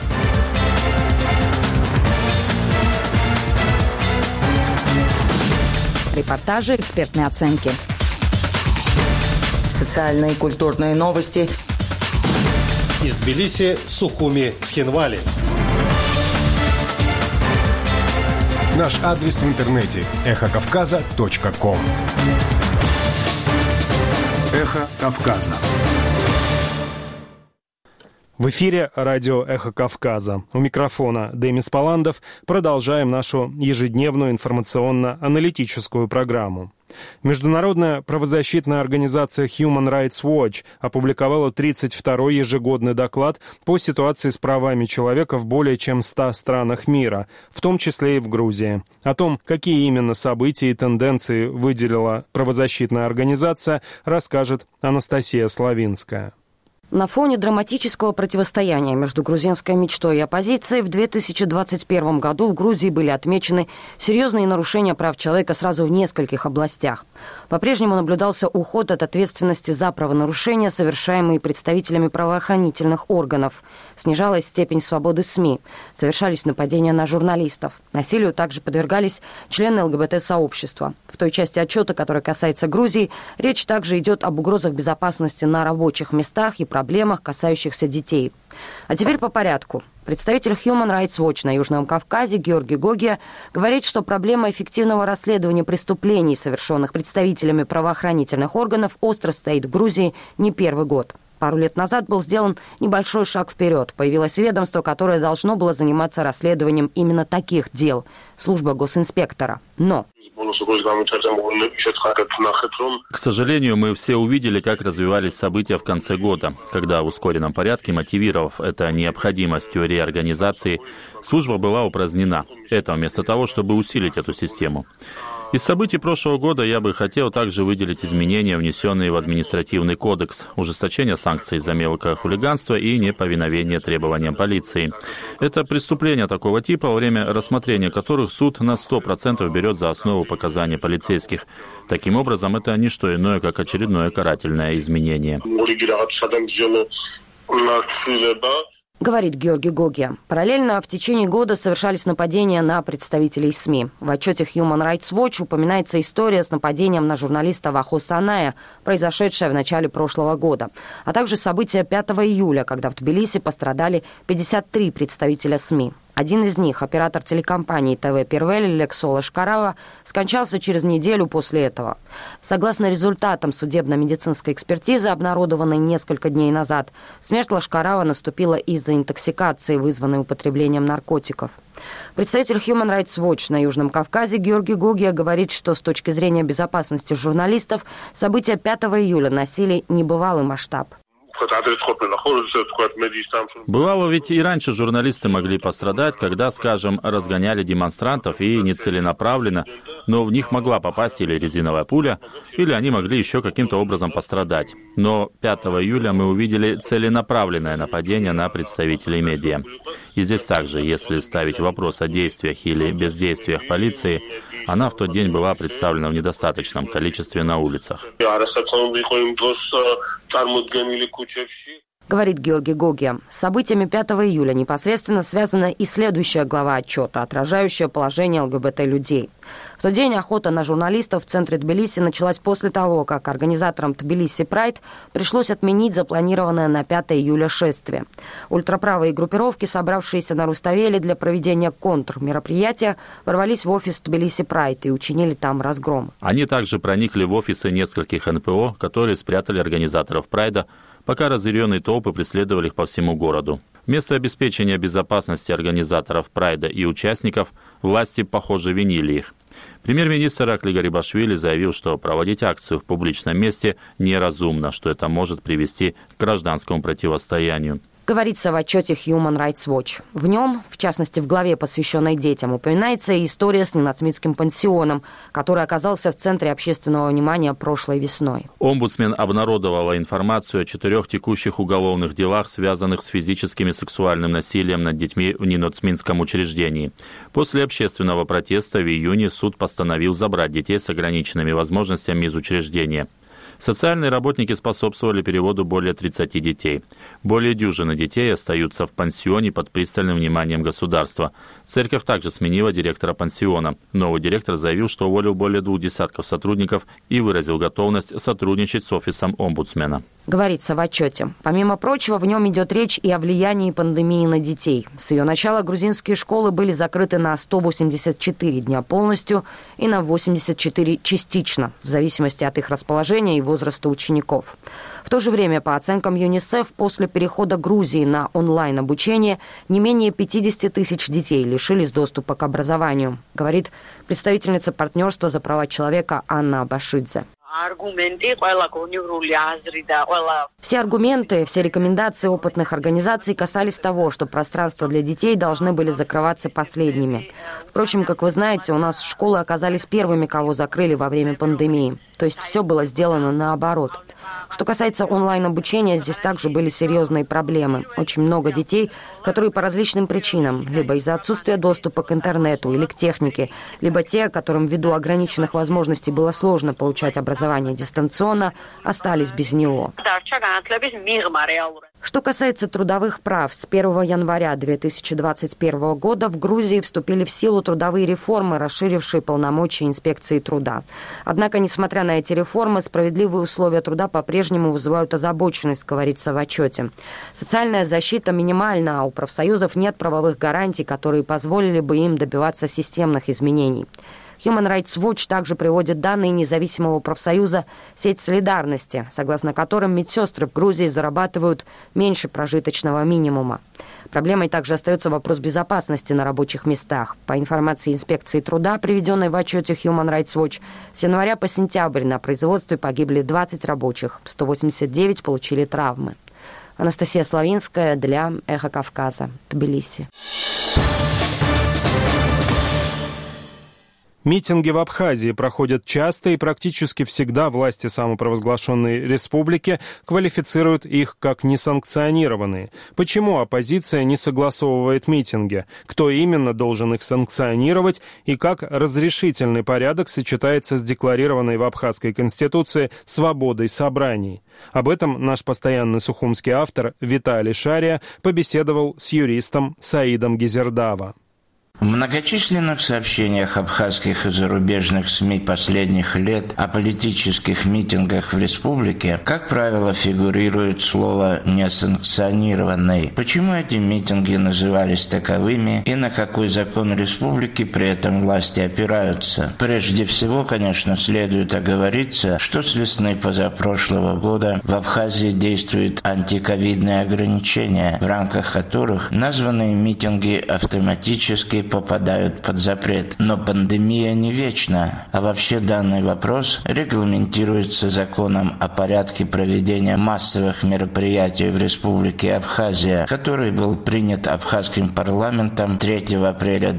Репортажи, экспертные оценки. Социальные и культурные новости. Из Тбилиси, Сухуми, Цхинвали. Наш адрес в интернете – эхокавказа.ком. Эхо Кавказа. В эфире радио «Эхо Кавказа». У микрофона Демис Паландов. Продолжаем нашу ежедневную информационно-аналитическую программу. Международная правозащитная организация Human Rights Watch опубликовала 32-й ежегодный доклад по ситуации с правами человека в более чем 100 странах мира, в том числе и в Грузии. О том, какие именно события и тенденции выделила правозащитная организация, расскажет Анастасия Славинская. На фоне драматического противостояния между грузинской мечтой и оппозицией в 2021 году в Грузии были отмечены серьезные нарушения прав человека сразу в нескольких областях. По-прежнему наблюдался уход от ответственности за правонарушения, совершаемые представителями правоохранительных органов. Снижалась степень свободы СМИ. Совершались нападения на журналистов. Насилию также подвергались члены ЛГБТ-сообщества. В той части отчета, которая касается Грузии, речь также идет об угрозах безопасности на рабочих местах и проблемах, касающихся детей. А теперь по порядку. Представитель Human Rights Watch на Южном Кавказе Георгий Гогия говорит, что проблема эффективного расследования преступлений, совершенных представителями правоохранительных органов, остро стоит в Грузии не первый год. Пару лет назад был сделан небольшой шаг вперед. Появилось ведомство, которое должно было заниматься расследованием именно таких дел – служба госинспектора. Но... К сожалению, мы все увидели, как развивались события в конце года, когда в ускоренном порядке, мотивировав это необходимостью реорганизации, служба была упразднена. Это вместо того, чтобы усилить эту систему. Из событий прошлого года я бы хотел также выделить изменения, внесенные в административный кодекс, ужесточение санкций за мелкое хулиганство и неповиновение требованиям полиции. Это преступления такого типа, во время рассмотрения которых суд на 100% берет за основу показания полицейских. Таким образом, это не что иное, как очередное карательное изменение. Говорит Георгий Гогия. Параллельно в течение года совершались нападения на представителей СМИ. В отчете Human Rights Watch упоминается история с нападением на журналиста Вахо Саная, произошедшая в начале прошлого года, а также события 5 июля, когда в Тбилиси пострадали 53 представителя СМИ. Один из них, оператор телекомпании ТВ Первель Лексол Ашкарава, скончался через неделю после этого. Согласно результатам судебно-медицинской экспертизы, обнародованной несколько дней назад, смерть Лашкарава наступила из-за интоксикации, вызванной употреблением наркотиков. Представитель Human Rights Watch на Южном Кавказе Георгий Гогия говорит, что с точки зрения безопасности журналистов события 5 июля носили небывалый масштаб. Бывало, ведь и раньше журналисты могли пострадать, когда, скажем, разгоняли демонстрантов и нецеленаправленно, но в них могла попасть или резиновая пуля, или они могли еще каким-то образом пострадать. Но 5 июля мы увидели целенаправленное нападение на представителей медиа. И здесь также, если ставить вопрос о действиях или бездействиях полиции, она в тот день была представлена в недостаточном количестве на улицах. Говорит Георгий Гогия. С событиями 5 июля непосредственно связана и следующая глава отчета, отражающая положение ЛГБТ-людей. В тот день охота на журналистов в центре Тбилиси началась после того, как организаторам Тбилиси Прайд пришлось отменить запланированное на 5 июля шествие. Ультраправые группировки, собравшиеся на Руставели для проведения контрмероприятия, ворвались в офис Тбилиси Прайд и учинили там разгром. Они также проникли в офисы нескольких НПО, которые спрятали организаторов Прайда, пока разъяренные толпы преследовали их по всему городу. Вместо обеспечения безопасности организаторов Прайда и участников, власти, похоже, винили их. Премьер-министр Акли Гарибашвили заявил, что проводить акцию в публичном месте неразумно, что это может привести к гражданскому противостоянию. Говорится в отчете Human Rights Watch. В нем, в частности в главе, посвященной детям, упоминается и история с ненацмитским пансионом, который оказался в центре общественного внимания прошлой весной. Омбудсмен обнародовала информацию о 4 текущих уголовных делах, связанных с физическим и сексуальным насилием над детьми в ненацмитском учреждении. После общественного протеста в июне суд постановил забрать детей с ограниченными возможностями из учреждения. Социальные работники способствовали переводу более 30 детей. Более дюжины детей остаются в пансионе под пристальным вниманием государства. Церковь также сменила директора пансиона. Новый директор заявил, что уволил более 2 десятков сотрудников и выразил готовность сотрудничать с офисом омбудсмена. Говорится в отчете. Помимо прочего, в нем идет речь и о влиянии пандемии на детей. С ее начала грузинские школы были закрыты на 184 дня полностью и на 84 частично, в зависимости от их расположения и возраста учеников. В то же время, по оценкам ЮНИСЕФ, после перехода Грузии на онлайн-обучение не менее 50 тысяч детей лишились доступа к образованию, говорит представительница партнерства за права человека Анна Абашидзе. Все аргументы, все рекомендации опытных организаций касались того, что пространства для детей должны были закрываться последними. Впрочем, как вы знаете, у нас школы оказались первыми, кого закрыли во время пандемии. То есть все было сделано наоборот. Что касается онлайн-обучения, здесь также были серьезные проблемы. Очень много детей, которые по различным причинам, либо из-за отсутствия доступа к интернету или к технике, либо те, которым ввиду ограниченных возможностей было сложно получать образование дистанционно, остались без него. Что касается трудовых прав, с 1 января 2021 года в Грузии вступили в силу трудовые реформы, расширившие полномочия инспекции труда. Однако, несмотря на эти реформы, справедливые условия труда по-прежнему вызывают озабоченность, говорится в отчете. Социальная защита минимальна, а у профсоюзов нет правовых гарантий, которые позволили бы им добиваться системных изменений. Human Rights Watch также приводит данные независимого профсоюза «Сеть солидарности», согласно которым медсестры в Грузии зарабатывают меньше прожиточного минимума. Проблемой также остается вопрос безопасности на рабочих местах. По информации инспекции труда, приведенной в отчете Human Rights Watch, с января по сентябрь на производстве погибли 20 рабочих, 189 получили травмы. Анастасия Славинская для «Эхо Кавказа», Тбилиси. Митинги в Абхазии проходят часто, и практически всегда власти самопровозглашенной республики квалифицируют их как несанкционированные. Почему оппозиция не согласовывает митинги? Кто именно должен их санкционировать? И как разрешительный порядок сочетается с декларированной в Абхазской конституции свободой собраний? Об этом наш постоянный сухумский автор Виталий Шария побеседовал с юристом Саидом Гизердава. В многочисленных сообщениях абхазских и зарубежных СМИ последних лет о политических митингах в республике, как правило, фигурирует слово «несанкционированный». Почему эти митинги назывались таковыми и на какой закон республики при этом власти опираются? Прежде всего, конечно, следует оговориться, что с весны позапрошлого года в Абхазии действуют антиковидные ограничения, в рамках которых названные митинги автоматически попадают под запрет. Но пандемия не вечна, а вообще данный вопрос регламентируется законом о порядке проведения массовых мероприятий в Республике Абхазия, который был принят Абхазским парламентом 3 апреля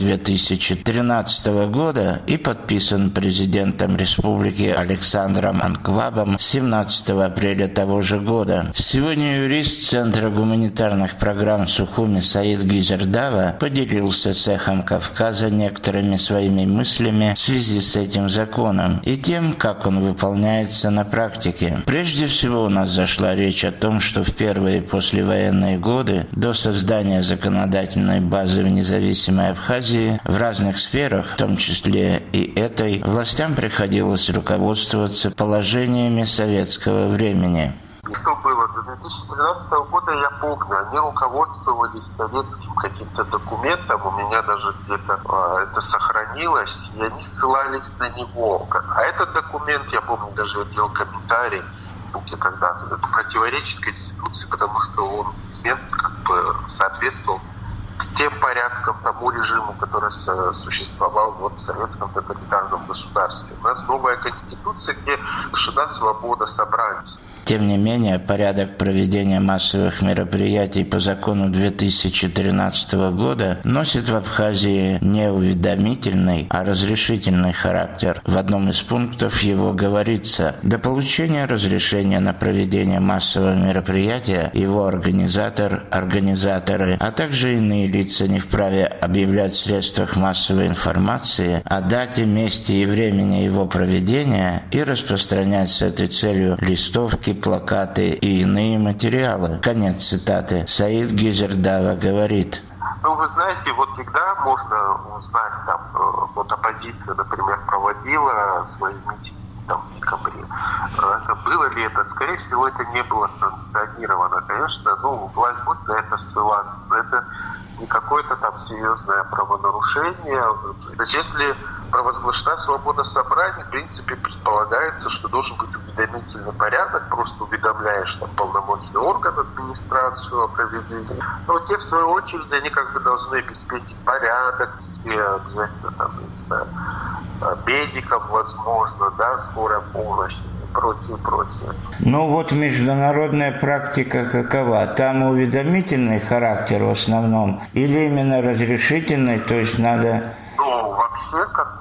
2013 года и подписан президентом Республики Александром Анквабом 17 апреля того же года. Сегодня юрист Центра гуманитарных программ Сухуми Саид Гизердава поделился с «Эхом Кавказа» некоторыми своими мыслями в связи с этим законом и тем, как он выполняется на практике. Прежде всего у нас зашла речь о том, что в первые послевоенные годы, до создания законодательной базы в независимой Абхазии, в разных сферах, в том числе и этой, властям приходилось руководствоваться положениями советского времени. Что было до 2013 года, я помню, они руководствовались советским каким-то документом, у меня даже где-то это сохранилось, и они ссылались на него. А этот документ, я помню, даже я делал комментарий в Фейсбуке когда-то, это противоречит Конституции, потому что он как бы соответствовал к тем порядкам, тому режиму, который существовал в советском тоталитарном государстве. У нас новая Конституция, где решена свобода собраний. Тем не менее, порядок проведения массовых мероприятий по закону 2013 года носит в Абхазии не уведомительный, а разрешительный характер. В одном из пунктов его говорится: до получения разрешения на проведение массового мероприятия его организатор, организаторы, а также иные лица не вправе объявлять в средствах массовой информации о дате, месте и времени его проведения и распространять с этой целью листовки, плакаты и иные материалы. Конец цитаты. Саид Гизердава говорит: ну, вы знаете, вот когда можно узнать, там, вот оппозиция, например, проводила свои митинги там, в декабре, это было ли это? Скорее всего, это не было санкционировано. Конечно, власть будет на это ссылаться. Это не какое-то там серьезное правонарушение. Значит, если провозглашена свобода собраний, в принципе, предполагается, что должен быть уведомлен уведомительный порядок, просто уведомляешь там полномочный орган, администрацию о проведении. Но те, в свою очередь, они как бы должны обеспечить порядок, обязательно там, медикам, возможно, да, скорая помощь и прочее. Ну вот международная практика какова? Там уведомительный характер в основном или именно разрешительный, то есть надо... Ну, вообще, как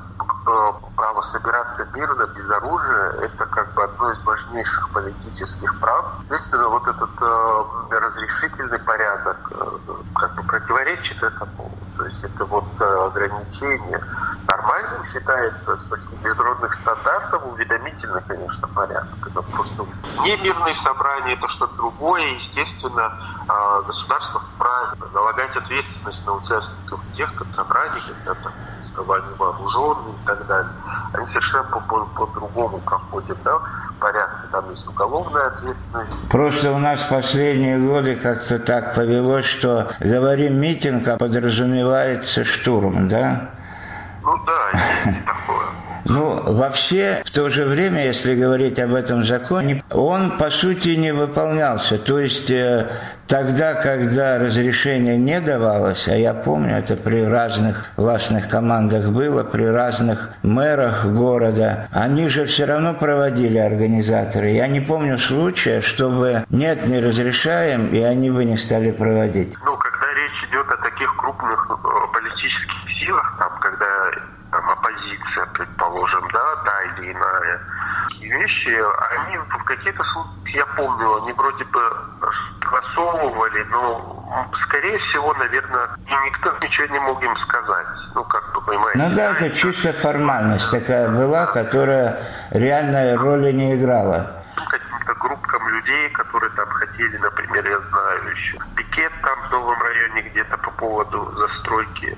право собираться мирно, без оружия, это как бы одно из важнейших политических прав. Естественно, вот этот разрешительный порядок как бы противоречит этому. То есть это вот ограничение. Нормальным считается с точки международных стандартов уведомительный, конечно, порядок. Это просто не мирные собрания, это что-то другое. Естественно, государство вправе налагать ответственность на участников тех собраний, когда там они вооруженные и так далее. Они совершенно по-другому проходят, да, порядки. Там есть уголовная ответственность. Просто у нас в последние годы как-то так повелось, что говорим митинг, а подразумевается штурм, да? Ну да, есть такое. Ну, вообще, в то же время, если говорить об этом законе, он, по сути, не выполнялся. То есть, тогда, когда разрешение не давалось, а я помню, это при разных властных командах было, при разных мэрах города, они же все равно проводили, организаторы. Я не помню случая, чтобы нет, не разрешаем, и они бы не стали проводить. Ну, когда речь идет о таких крупных политических силах, там, когда там, оппозиция, предположим, да, та или иная вещи, они в какие-то случаи, я помню, они вроде бы согласовывали, но, скорее всего, наверное, никто ничего не мог им сказать. Ну, как бы, понимаете. Ну да, это чисто формальность такая была, которая реальной роли не играла. Каким-то группкам людей, которые там хотели, например, я знаю еще, пикет там в Новом районе где-то по поводу застройки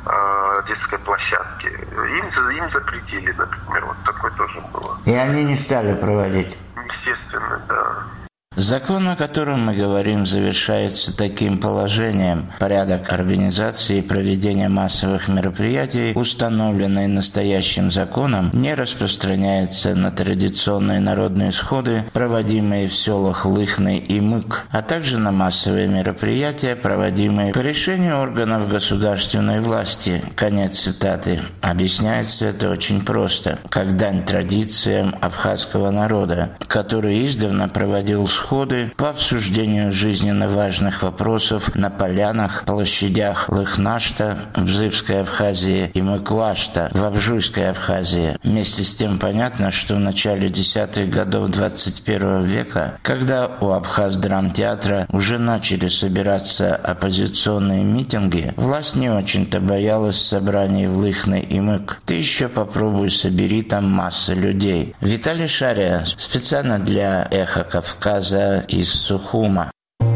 детской площадки. Им запретили, например, вот такое тоже было. И они не стали проводить? Естественно, да. Закон, о котором мы говорим, завершается таким положением. Порядок организации и проведения массовых мероприятий, установленный настоящим законом, не распространяется на традиционные народные сходы, проводимые в селах Лыхный и Мык, а также на массовые мероприятия, проводимые по решению органов государственной власти. Конец цитаты. Объясняется это очень просто. Как дань традициям абхазского народа, который издавна проводил сходы по обсуждению жизненно важных вопросов на полянах, площадях Лыхнашта в Бзыбской Абхазии и Мыквашта в Абжуйской Абхазии. Вместе с тем понятно, что в начале 10-х годов 21 века, когда у Абхаз-драмтеатра уже начали собираться оппозиционные митинги, власть не очень-то боялась собраний в Лыхной и Мык. Ты еще попробуй собери там массу людей. Виталий Шария специально для «Эхо Кавказа» из Сухума.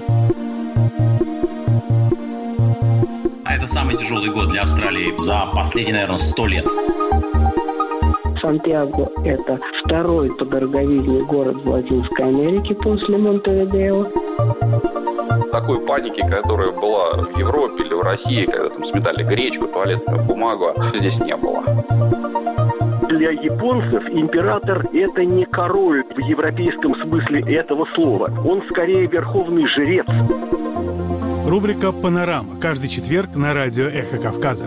Это самый тяжелый год для Австралии за последние, наверное, 100 лет. Сантьяго – это второй по дороговизне город в Латинской Америке после Монтевидео. Такой паники, которая была в Европе или в России, когда там сметали гречку, туалетную бумагу, здесь не было. Для японцев император – это не король в европейском смысле этого слова. Он скорее верховный жрец. Рубрика «Панорама». Каждый четверг на радио «Эхо Кавказа».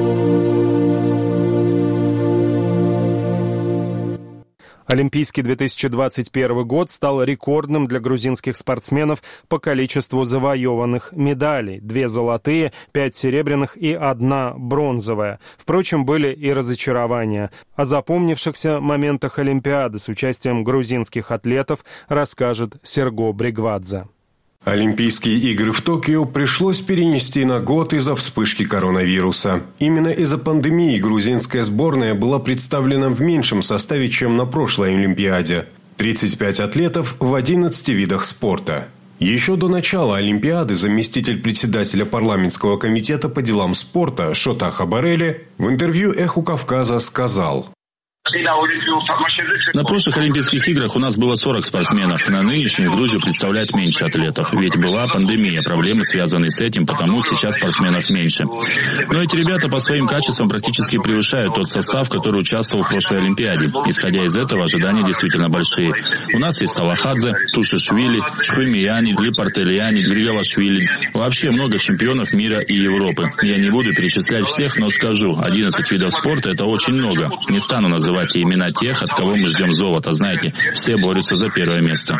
Олимпийский 2021 год стал рекордным для грузинских спортсменов по количеству завоеванных медалей. 2 золотые, 5 серебряных и 1 бронзовая. Впрочем, были и разочарования. О запомнившихся моментах Олимпиады с участием грузинских атлетов расскажет Серго Бригвадзе. Олимпийские игры в Токио пришлось перенести на год из-за вспышки коронавируса. Именно из-за пандемии грузинская сборная была представлена в меньшем составе, чем на прошлой Олимпиаде. 35 атлетов в 11 видах спорта. Еще до начала Олимпиады заместитель председателя парламентского комитета по делам спорта Шота Хабарели в интервью «Эху Кавказа» сказал: На прошлых Олимпийских играх у нас было 40 спортсменов. На нынешнюю Грузию представляет меньше атлетов. Ведь была пандемия, проблемы, связанные с этим, потому сейчас спортсменов меньше. Но эти ребята по своим качествам практически превышают тот состав, который участвовал в прошлой Олимпиаде. Исходя из этого, ожидания действительно большие. У нас есть Талахадзе, Тушишвили, Чхвемияни, Глипартельяни, Григавашвили. Вообще много чемпионов мира и Европы. Я не буду перечислять всех, но скажу, 11 видов спорта – это очень много. Не стану называть имена тех, от кого мы ждем золота. Знаете, все борются за первое место.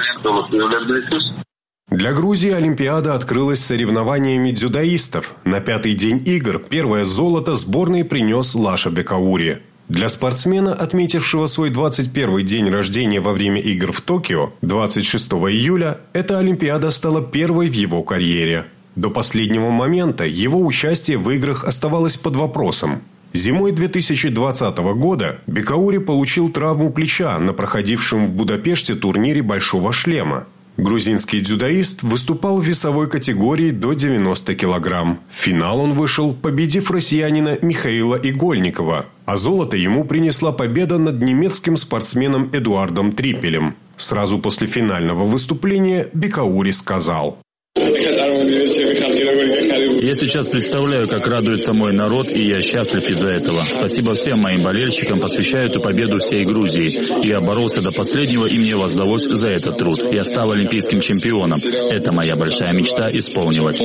Для Грузии Олимпиада открылась соревнованиями дзюдоистов. На 5-й день игр первое золото сборной принес Лаша Бекаури. Для спортсмена, отметившего свой 21-й день рождения во время игр в Токио, 26 июля, эта Олимпиада стала первой в его карьере. До последнего момента его участие в играх оставалось под вопросом. Зимой 2020 года Бекаури получил травму плеча на проходившем в Будапеште турнире «Большого шлема». Грузинский дзюдоист выступал в весовой категории до 90 килограмм. В финал он вышел, победив россиянина Михаила Игольникова, а золото ему принесла победа над немецким спортсменом Эдуардом Трипелем. Сразу после финального выступления Бекаури сказал: «Я сейчас представляю, как радуется мой народ, и я счастлив из-за этого. Спасибо всем моим болельщикам, посвящаю эту победу всей Грузии. Я боролся до последнего, и мне воздалось за этот труд. Я стал олимпийским чемпионом. Это моя большая мечта исполнилась».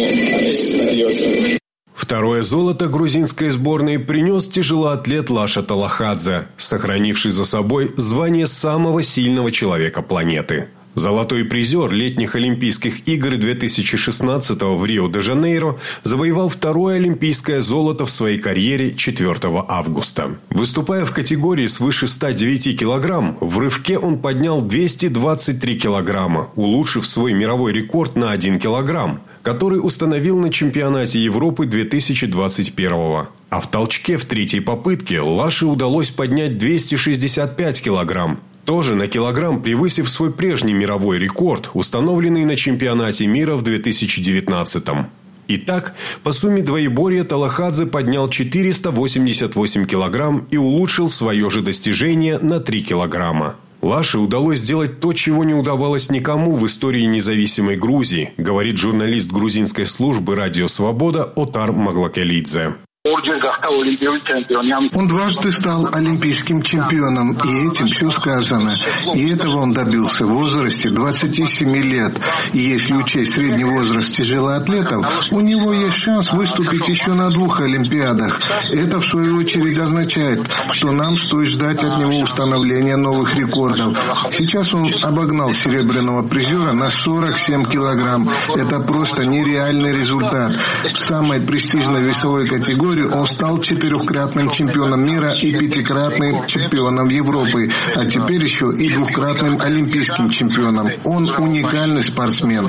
Второе золото грузинской сборной принес тяжелоатлет Лаша Талахадзе, сохранивший за собой звание самого сильного человека планеты. Золотой призер летних Олимпийских игр 2016 в Рио-де-Жанейро завоевал второе олимпийское золото в своей карьере 4 августа. Выступая в категории свыше 109 килограмм, в рывке он поднял 223 килограмма, улучшив свой мировой рекорд на 1 килограмм, который установил на чемпионате Европы 2021. А в толчке в третьей попытке Лаше удалось поднять 265 килограмм, тоже на килограмм превысив свой прежний мировой рекорд, установленный на чемпионате мира в 2019. Итак, по сумме двоеборья Талахадзе поднял 488 килограмм и улучшил свое же достижение на 3 килограмма. Лаше удалось сделать то, чего не удавалось никому в истории независимой Грузии, говорит журналист грузинской службы «Радио Свобода» Отар Маглакелидзе. Он дважды стал олимпийским чемпионом, и этим все сказано. И этого он добился в возрасте 27 лет. И если учесть средний возраст тяжелоатлетов, у него есть шанс выступить еще на 2 Олимпиадах. Это, в свою очередь, означает, что нам стоит ждать от него установления новых рекордов. Сейчас он обогнал серебряного призера на 47 килограмм. Это просто нереальный результат. В самой престижной весовой категории он стал 4-кратным чемпионом мира и 5-кратным чемпионом Европы, а теперь еще и 2-кратным олимпийским чемпионом. Он уникальный спортсмен.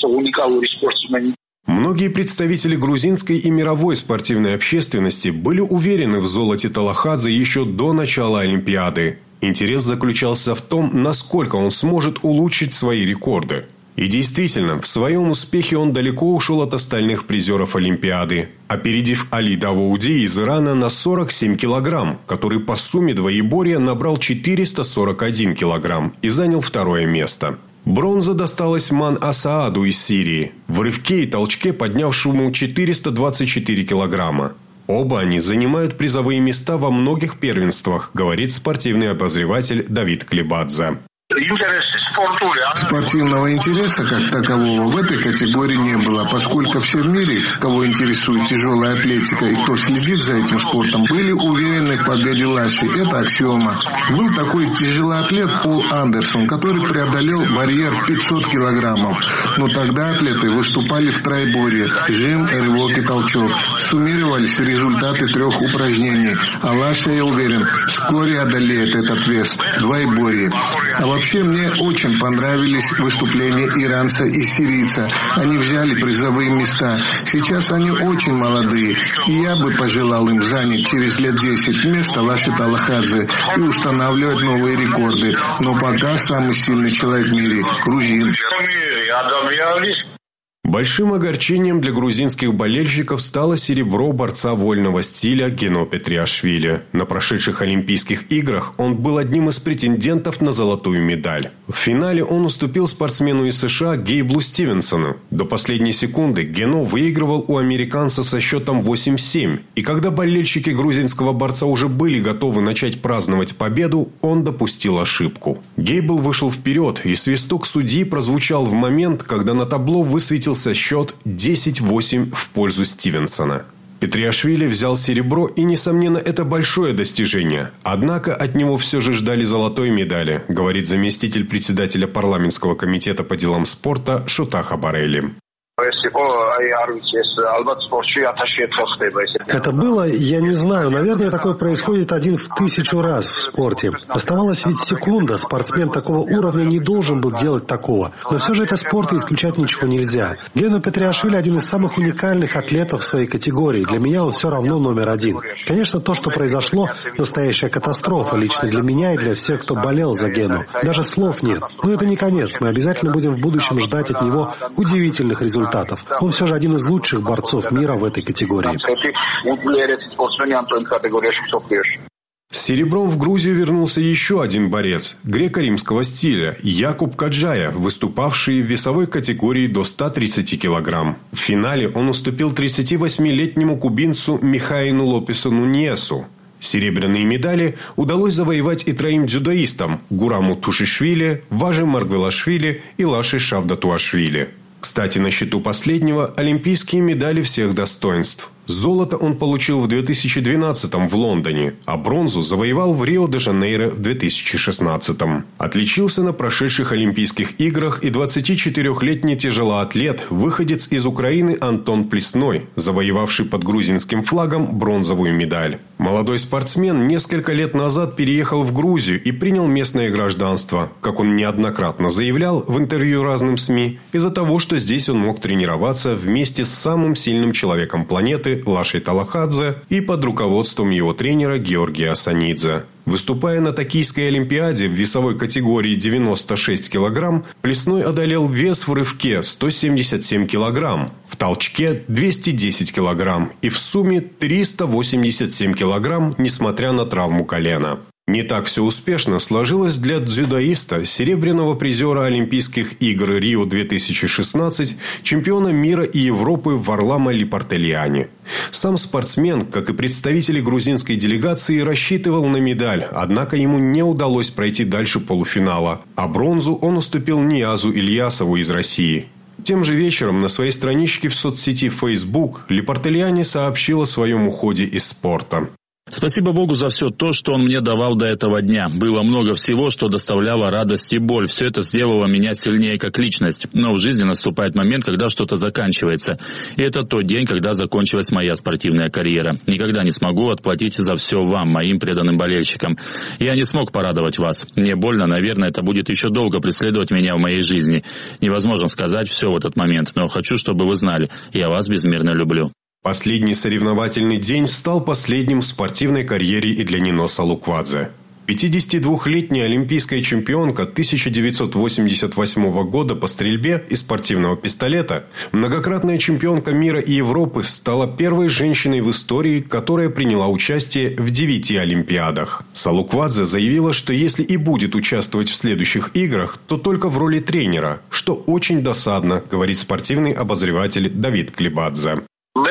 Многие представители грузинской и мировой спортивной общественности были уверены в золоте Талахадзе еще до начала Олимпиады. Интерес заключался в том, насколько он сможет улучшить свои рекорды. И действительно, в своем успехе он далеко ушел от остальных призеров Олимпиады, опередив Али Давауди из Ирана на 47 килограмм, который по сумме двоеборья набрал 441 килограмм и занял второе место. Бронза досталась Ман Асааду из Сирии, в рывке и толчке поднявшему 424 килограмма. Оба они занимают призовые места во многих первенствах, говорит спортивный обозреватель Давид Клебадзе. Спортивного интереса как такового в этой категории не было, поскольку все в мире, кого интересует тяжелая атлетика и кто следит за этим спортом, были уверены в победе Лаши. Это аксиома. Был такой тяжелоатлет Пол Андерсон, который преодолел барьер 500 килограммов. Но тогда атлеты выступали в троеборье – жим, рывок и толчок. Суммировались результаты 3 упражнений. А Лаша, я уверен, вскоре одолеет этот вес – двоеборье. А вообще мне очень понравились выступления иранца и сирийца. Они взяли призовые места. Сейчас они очень молодые. И я бы пожелал им занять через лет 10 место Лаши Талахадзе и устанавливать новые рекорды. Но пока самый сильный человек в мире – грузин. Большим огорчением для грузинских болельщиков стало серебро борца вольного стиля Гено Петриашвили. На прошедших Олимпийских играх он был одним из претендентов на золотую медаль. В финале он уступил спортсмену из США Гейблу Стивенсону. До последней секунды Гено выигрывал у американца со счетом 8-7. И когда болельщики грузинского борца уже были готовы начать праздновать победу, он допустил ошибку. Гейбл вышел вперед, и свисток судьи прозвучал в момент, когда на табло высветился счет 10-8 в пользу Стивенсона. Петриашвили взял серебро, и, несомненно, это большое достижение. Однако от него все же ждали золотой медали, говорит заместитель председателя парламентского комитета по делам спорта Шутаха Барели. Это было, я не знаю, наверное, такое происходит 1 в 1000 раз в спорте. Оставалась ведь секунда, спортсмен такого уровня не должен был делать такого. Но все же это спорт, и исключать ничего нельзя. Гено Петриашвили один из самых уникальных атлетов в своей категории. Для меня он все равно номер 1. Конечно, то, что произошло, настоящая катастрофа лично для меня и для всех, кто болел за Гену. Даже слов нет. Но это не конец. Мы обязательно будем в будущем ждать от него удивительных результатов. Он все же один из лучших борцов мира в этой категории. С серебром в Грузию вернулся еще один борец греко-римского стиля – Якуб Каджая, выступавший в весовой категории до 130 килограмм. В финале он уступил 38-летнему кубинцу Михаилу Лопесу Нуньесу. Серебряные медали удалось завоевать и 3 дзюдоистам – Гураму Тушишвили, Важи Маргвелашвили и Лаши Шавдатуашвили. Кстати, на счету последнего – олимпийские медали всех достоинств. Золото он получил в 2012-м в Лондоне, а бронзу завоевал в Рио-де-Жанейро в 2016-м. Отличился на прошедших Олимпийских играх и 24-летний тяжелоатлет, выходец из Украины Антон Плесной, завоевавший под грузинским флагом бронзовую медаль. Молодой спортсмен несколько лет назад переехал в Грузию и принял местное гражданство, как он неоднократно заявлял в интервью разным СМИ, из-за того, что здесь он мог тренироваться вместе с самым сильным человеком планеты Лашей Талахадзе и под руководством его тренера Георгия Асанидзе. Выступая на Токийской Олимпиаде в весовой категории 96 килограмм, Плесной одолел вес в рывке 177 килограмм, в толчке 210 килограмм и в сумме 387 килограмм, несмотря на травму колена. Не так все успешно сложилось для дзюдоиста, серебряного призера Олимпийских игр Рио-2016, чемпиона мира и Европы Варлама Липартельяни. Сам спортсмен, как и представители грузинской делегации, рассчитывал на медаль, однако ему не удалось пройти дальше полуфинала, а бронзу он уступил Ниязу Ильясову из России. Тем же вечером на своей страничке в соцсети Facebook Липартельяни сообщил о своем уходе из спорта. Спасибо Богу за все то, что Он мне давал до этого дня. Было много всего, что доставляло радость и боль. Все это сделало меня сильнее как личность. Но в жизни наступает момент, когда что-то заканчивается. И это тот день, когда закончилась моя спортивная карьера. Никогда не смогу отплатить за все вам, моим преданным болельщикам. Я не смог порадовать вас. Мне больно, наверное, это будет еще долго преследовать меня в моей жизни. Невозможно сказать все в этот момент, но хочу, чтобы вы знали, я вас безмерно люблю. Последний соревновательный день стал последним в спортивной карьере и для Нино Салуквадзе. 52-летняя олимпийская чемпионка 1988 года по стрельбе из спортивного пистолета, многократная чемпионка мира и Европы, стала первой женщиной в истории, которая приняла участие в 9 Олимпиадах. Салуквадзе заявила, что если и будет участвовать в следующих играх, то только в роли тренера, что очень досадно, говорит спортивный обозреватель Давид Клибадзе.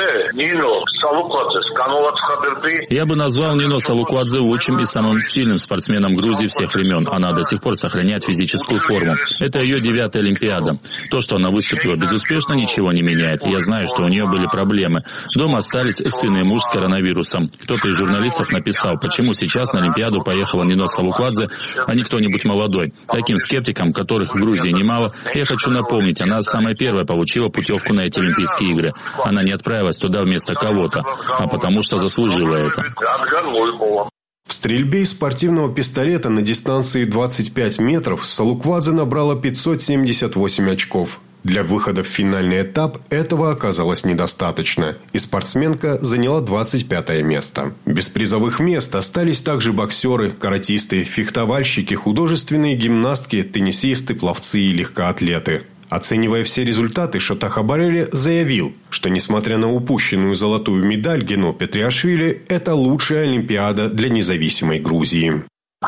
Я бы назвал Нино Салуквадзе лучшим и самым сильным спортсменом Грузии всех времен. Она до сих пор сохраняет физическую форму. Это ее 9-я Олимпиада. То, что она выступила безуспешно, ничего не меняет. Я знаю, что у нее были проблемы. Дома остались сын и муж с коронавирусом. Кто-то из журналистов написал, почему сейчас на Олимпиаду поехала Нино Салуквадзе, а не кто-нибудь молодой. Таким скептикам, которых в Грузии немало, я хочу напомнить, она самая первая получила путевку на эти Олимпийские игры. Она не отправилась туда вместо кого-то, а потому что заслужила это. В стрельбе из спортивного пистолета на дистанции 25 метров Салуквадзе набрала 578 очков. Для выхода в финальный этап этого оказалось недостаточно, и спортсменка заняла 25-е место. Без призовых мест остались также боксеры, каратисты, фехтовальщики, художественные гимнастки, теннисисты, пловцы и легкоатлеты. Оценивая все результаты, Шотаха Барели заявил, что, несмотря на упущенную золотую медаль Гено Петриашвили, это лучшая Олимпиада для независимой Грузии.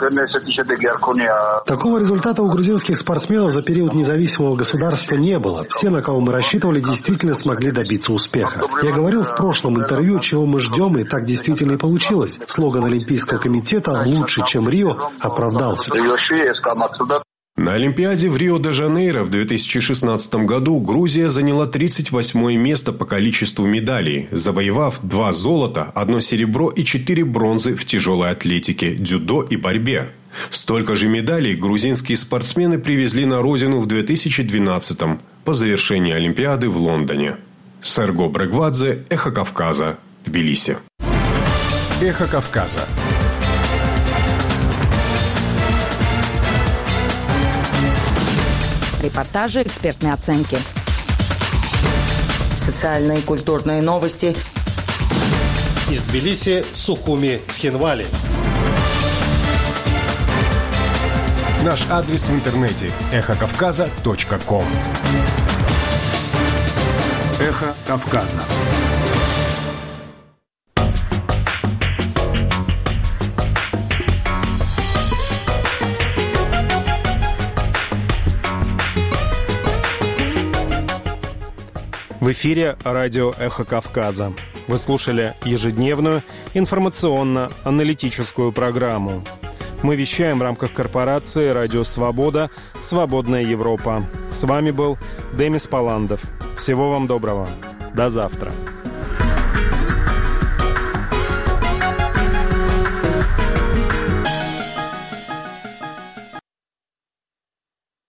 Такого результата у грузинских спортсменов за период независимого государства не было. Все, на кого мы рассчитывали, действительно смогли добиться успеха. Я говорил в прошлом интервью, чего мы ждем, и так действительно и получилось. Слоган Олимпийского комитета «Лучше, чем Рио» оправдался. На Олимпиаде в Рио-де-Жанейро в 2016 году Грузия заняла 38-е место по количеству медалей, завоевав 2 золота, 1 серебро и 4 бронзы в тяжелой атлетике, дзюдо и борьбе. Столько же медалей грузинские спортсмены привезли на родину в 2012-м по завершении Олимпиады в Лондоне. Серго Брегвадзе, Эхо Кавказа, Тбилиси. Эхо Кавказа. Репортажи, экспертные оценки. Социальные и культурные новости. Из Тбилиси, Сухуми, Цхинвали. Наш адрес в интернете – эхокавказа.ком. Эхо Кавказа. В эфире радио «Эхо Кавказа». Вы слушали ежедневную информационно-аналитическую программу. Мы вещаем в рамках корпорации «Радио Свобода. Свободная Европа». С вами был Демис Паландов. Всего вам доброго. До завтра.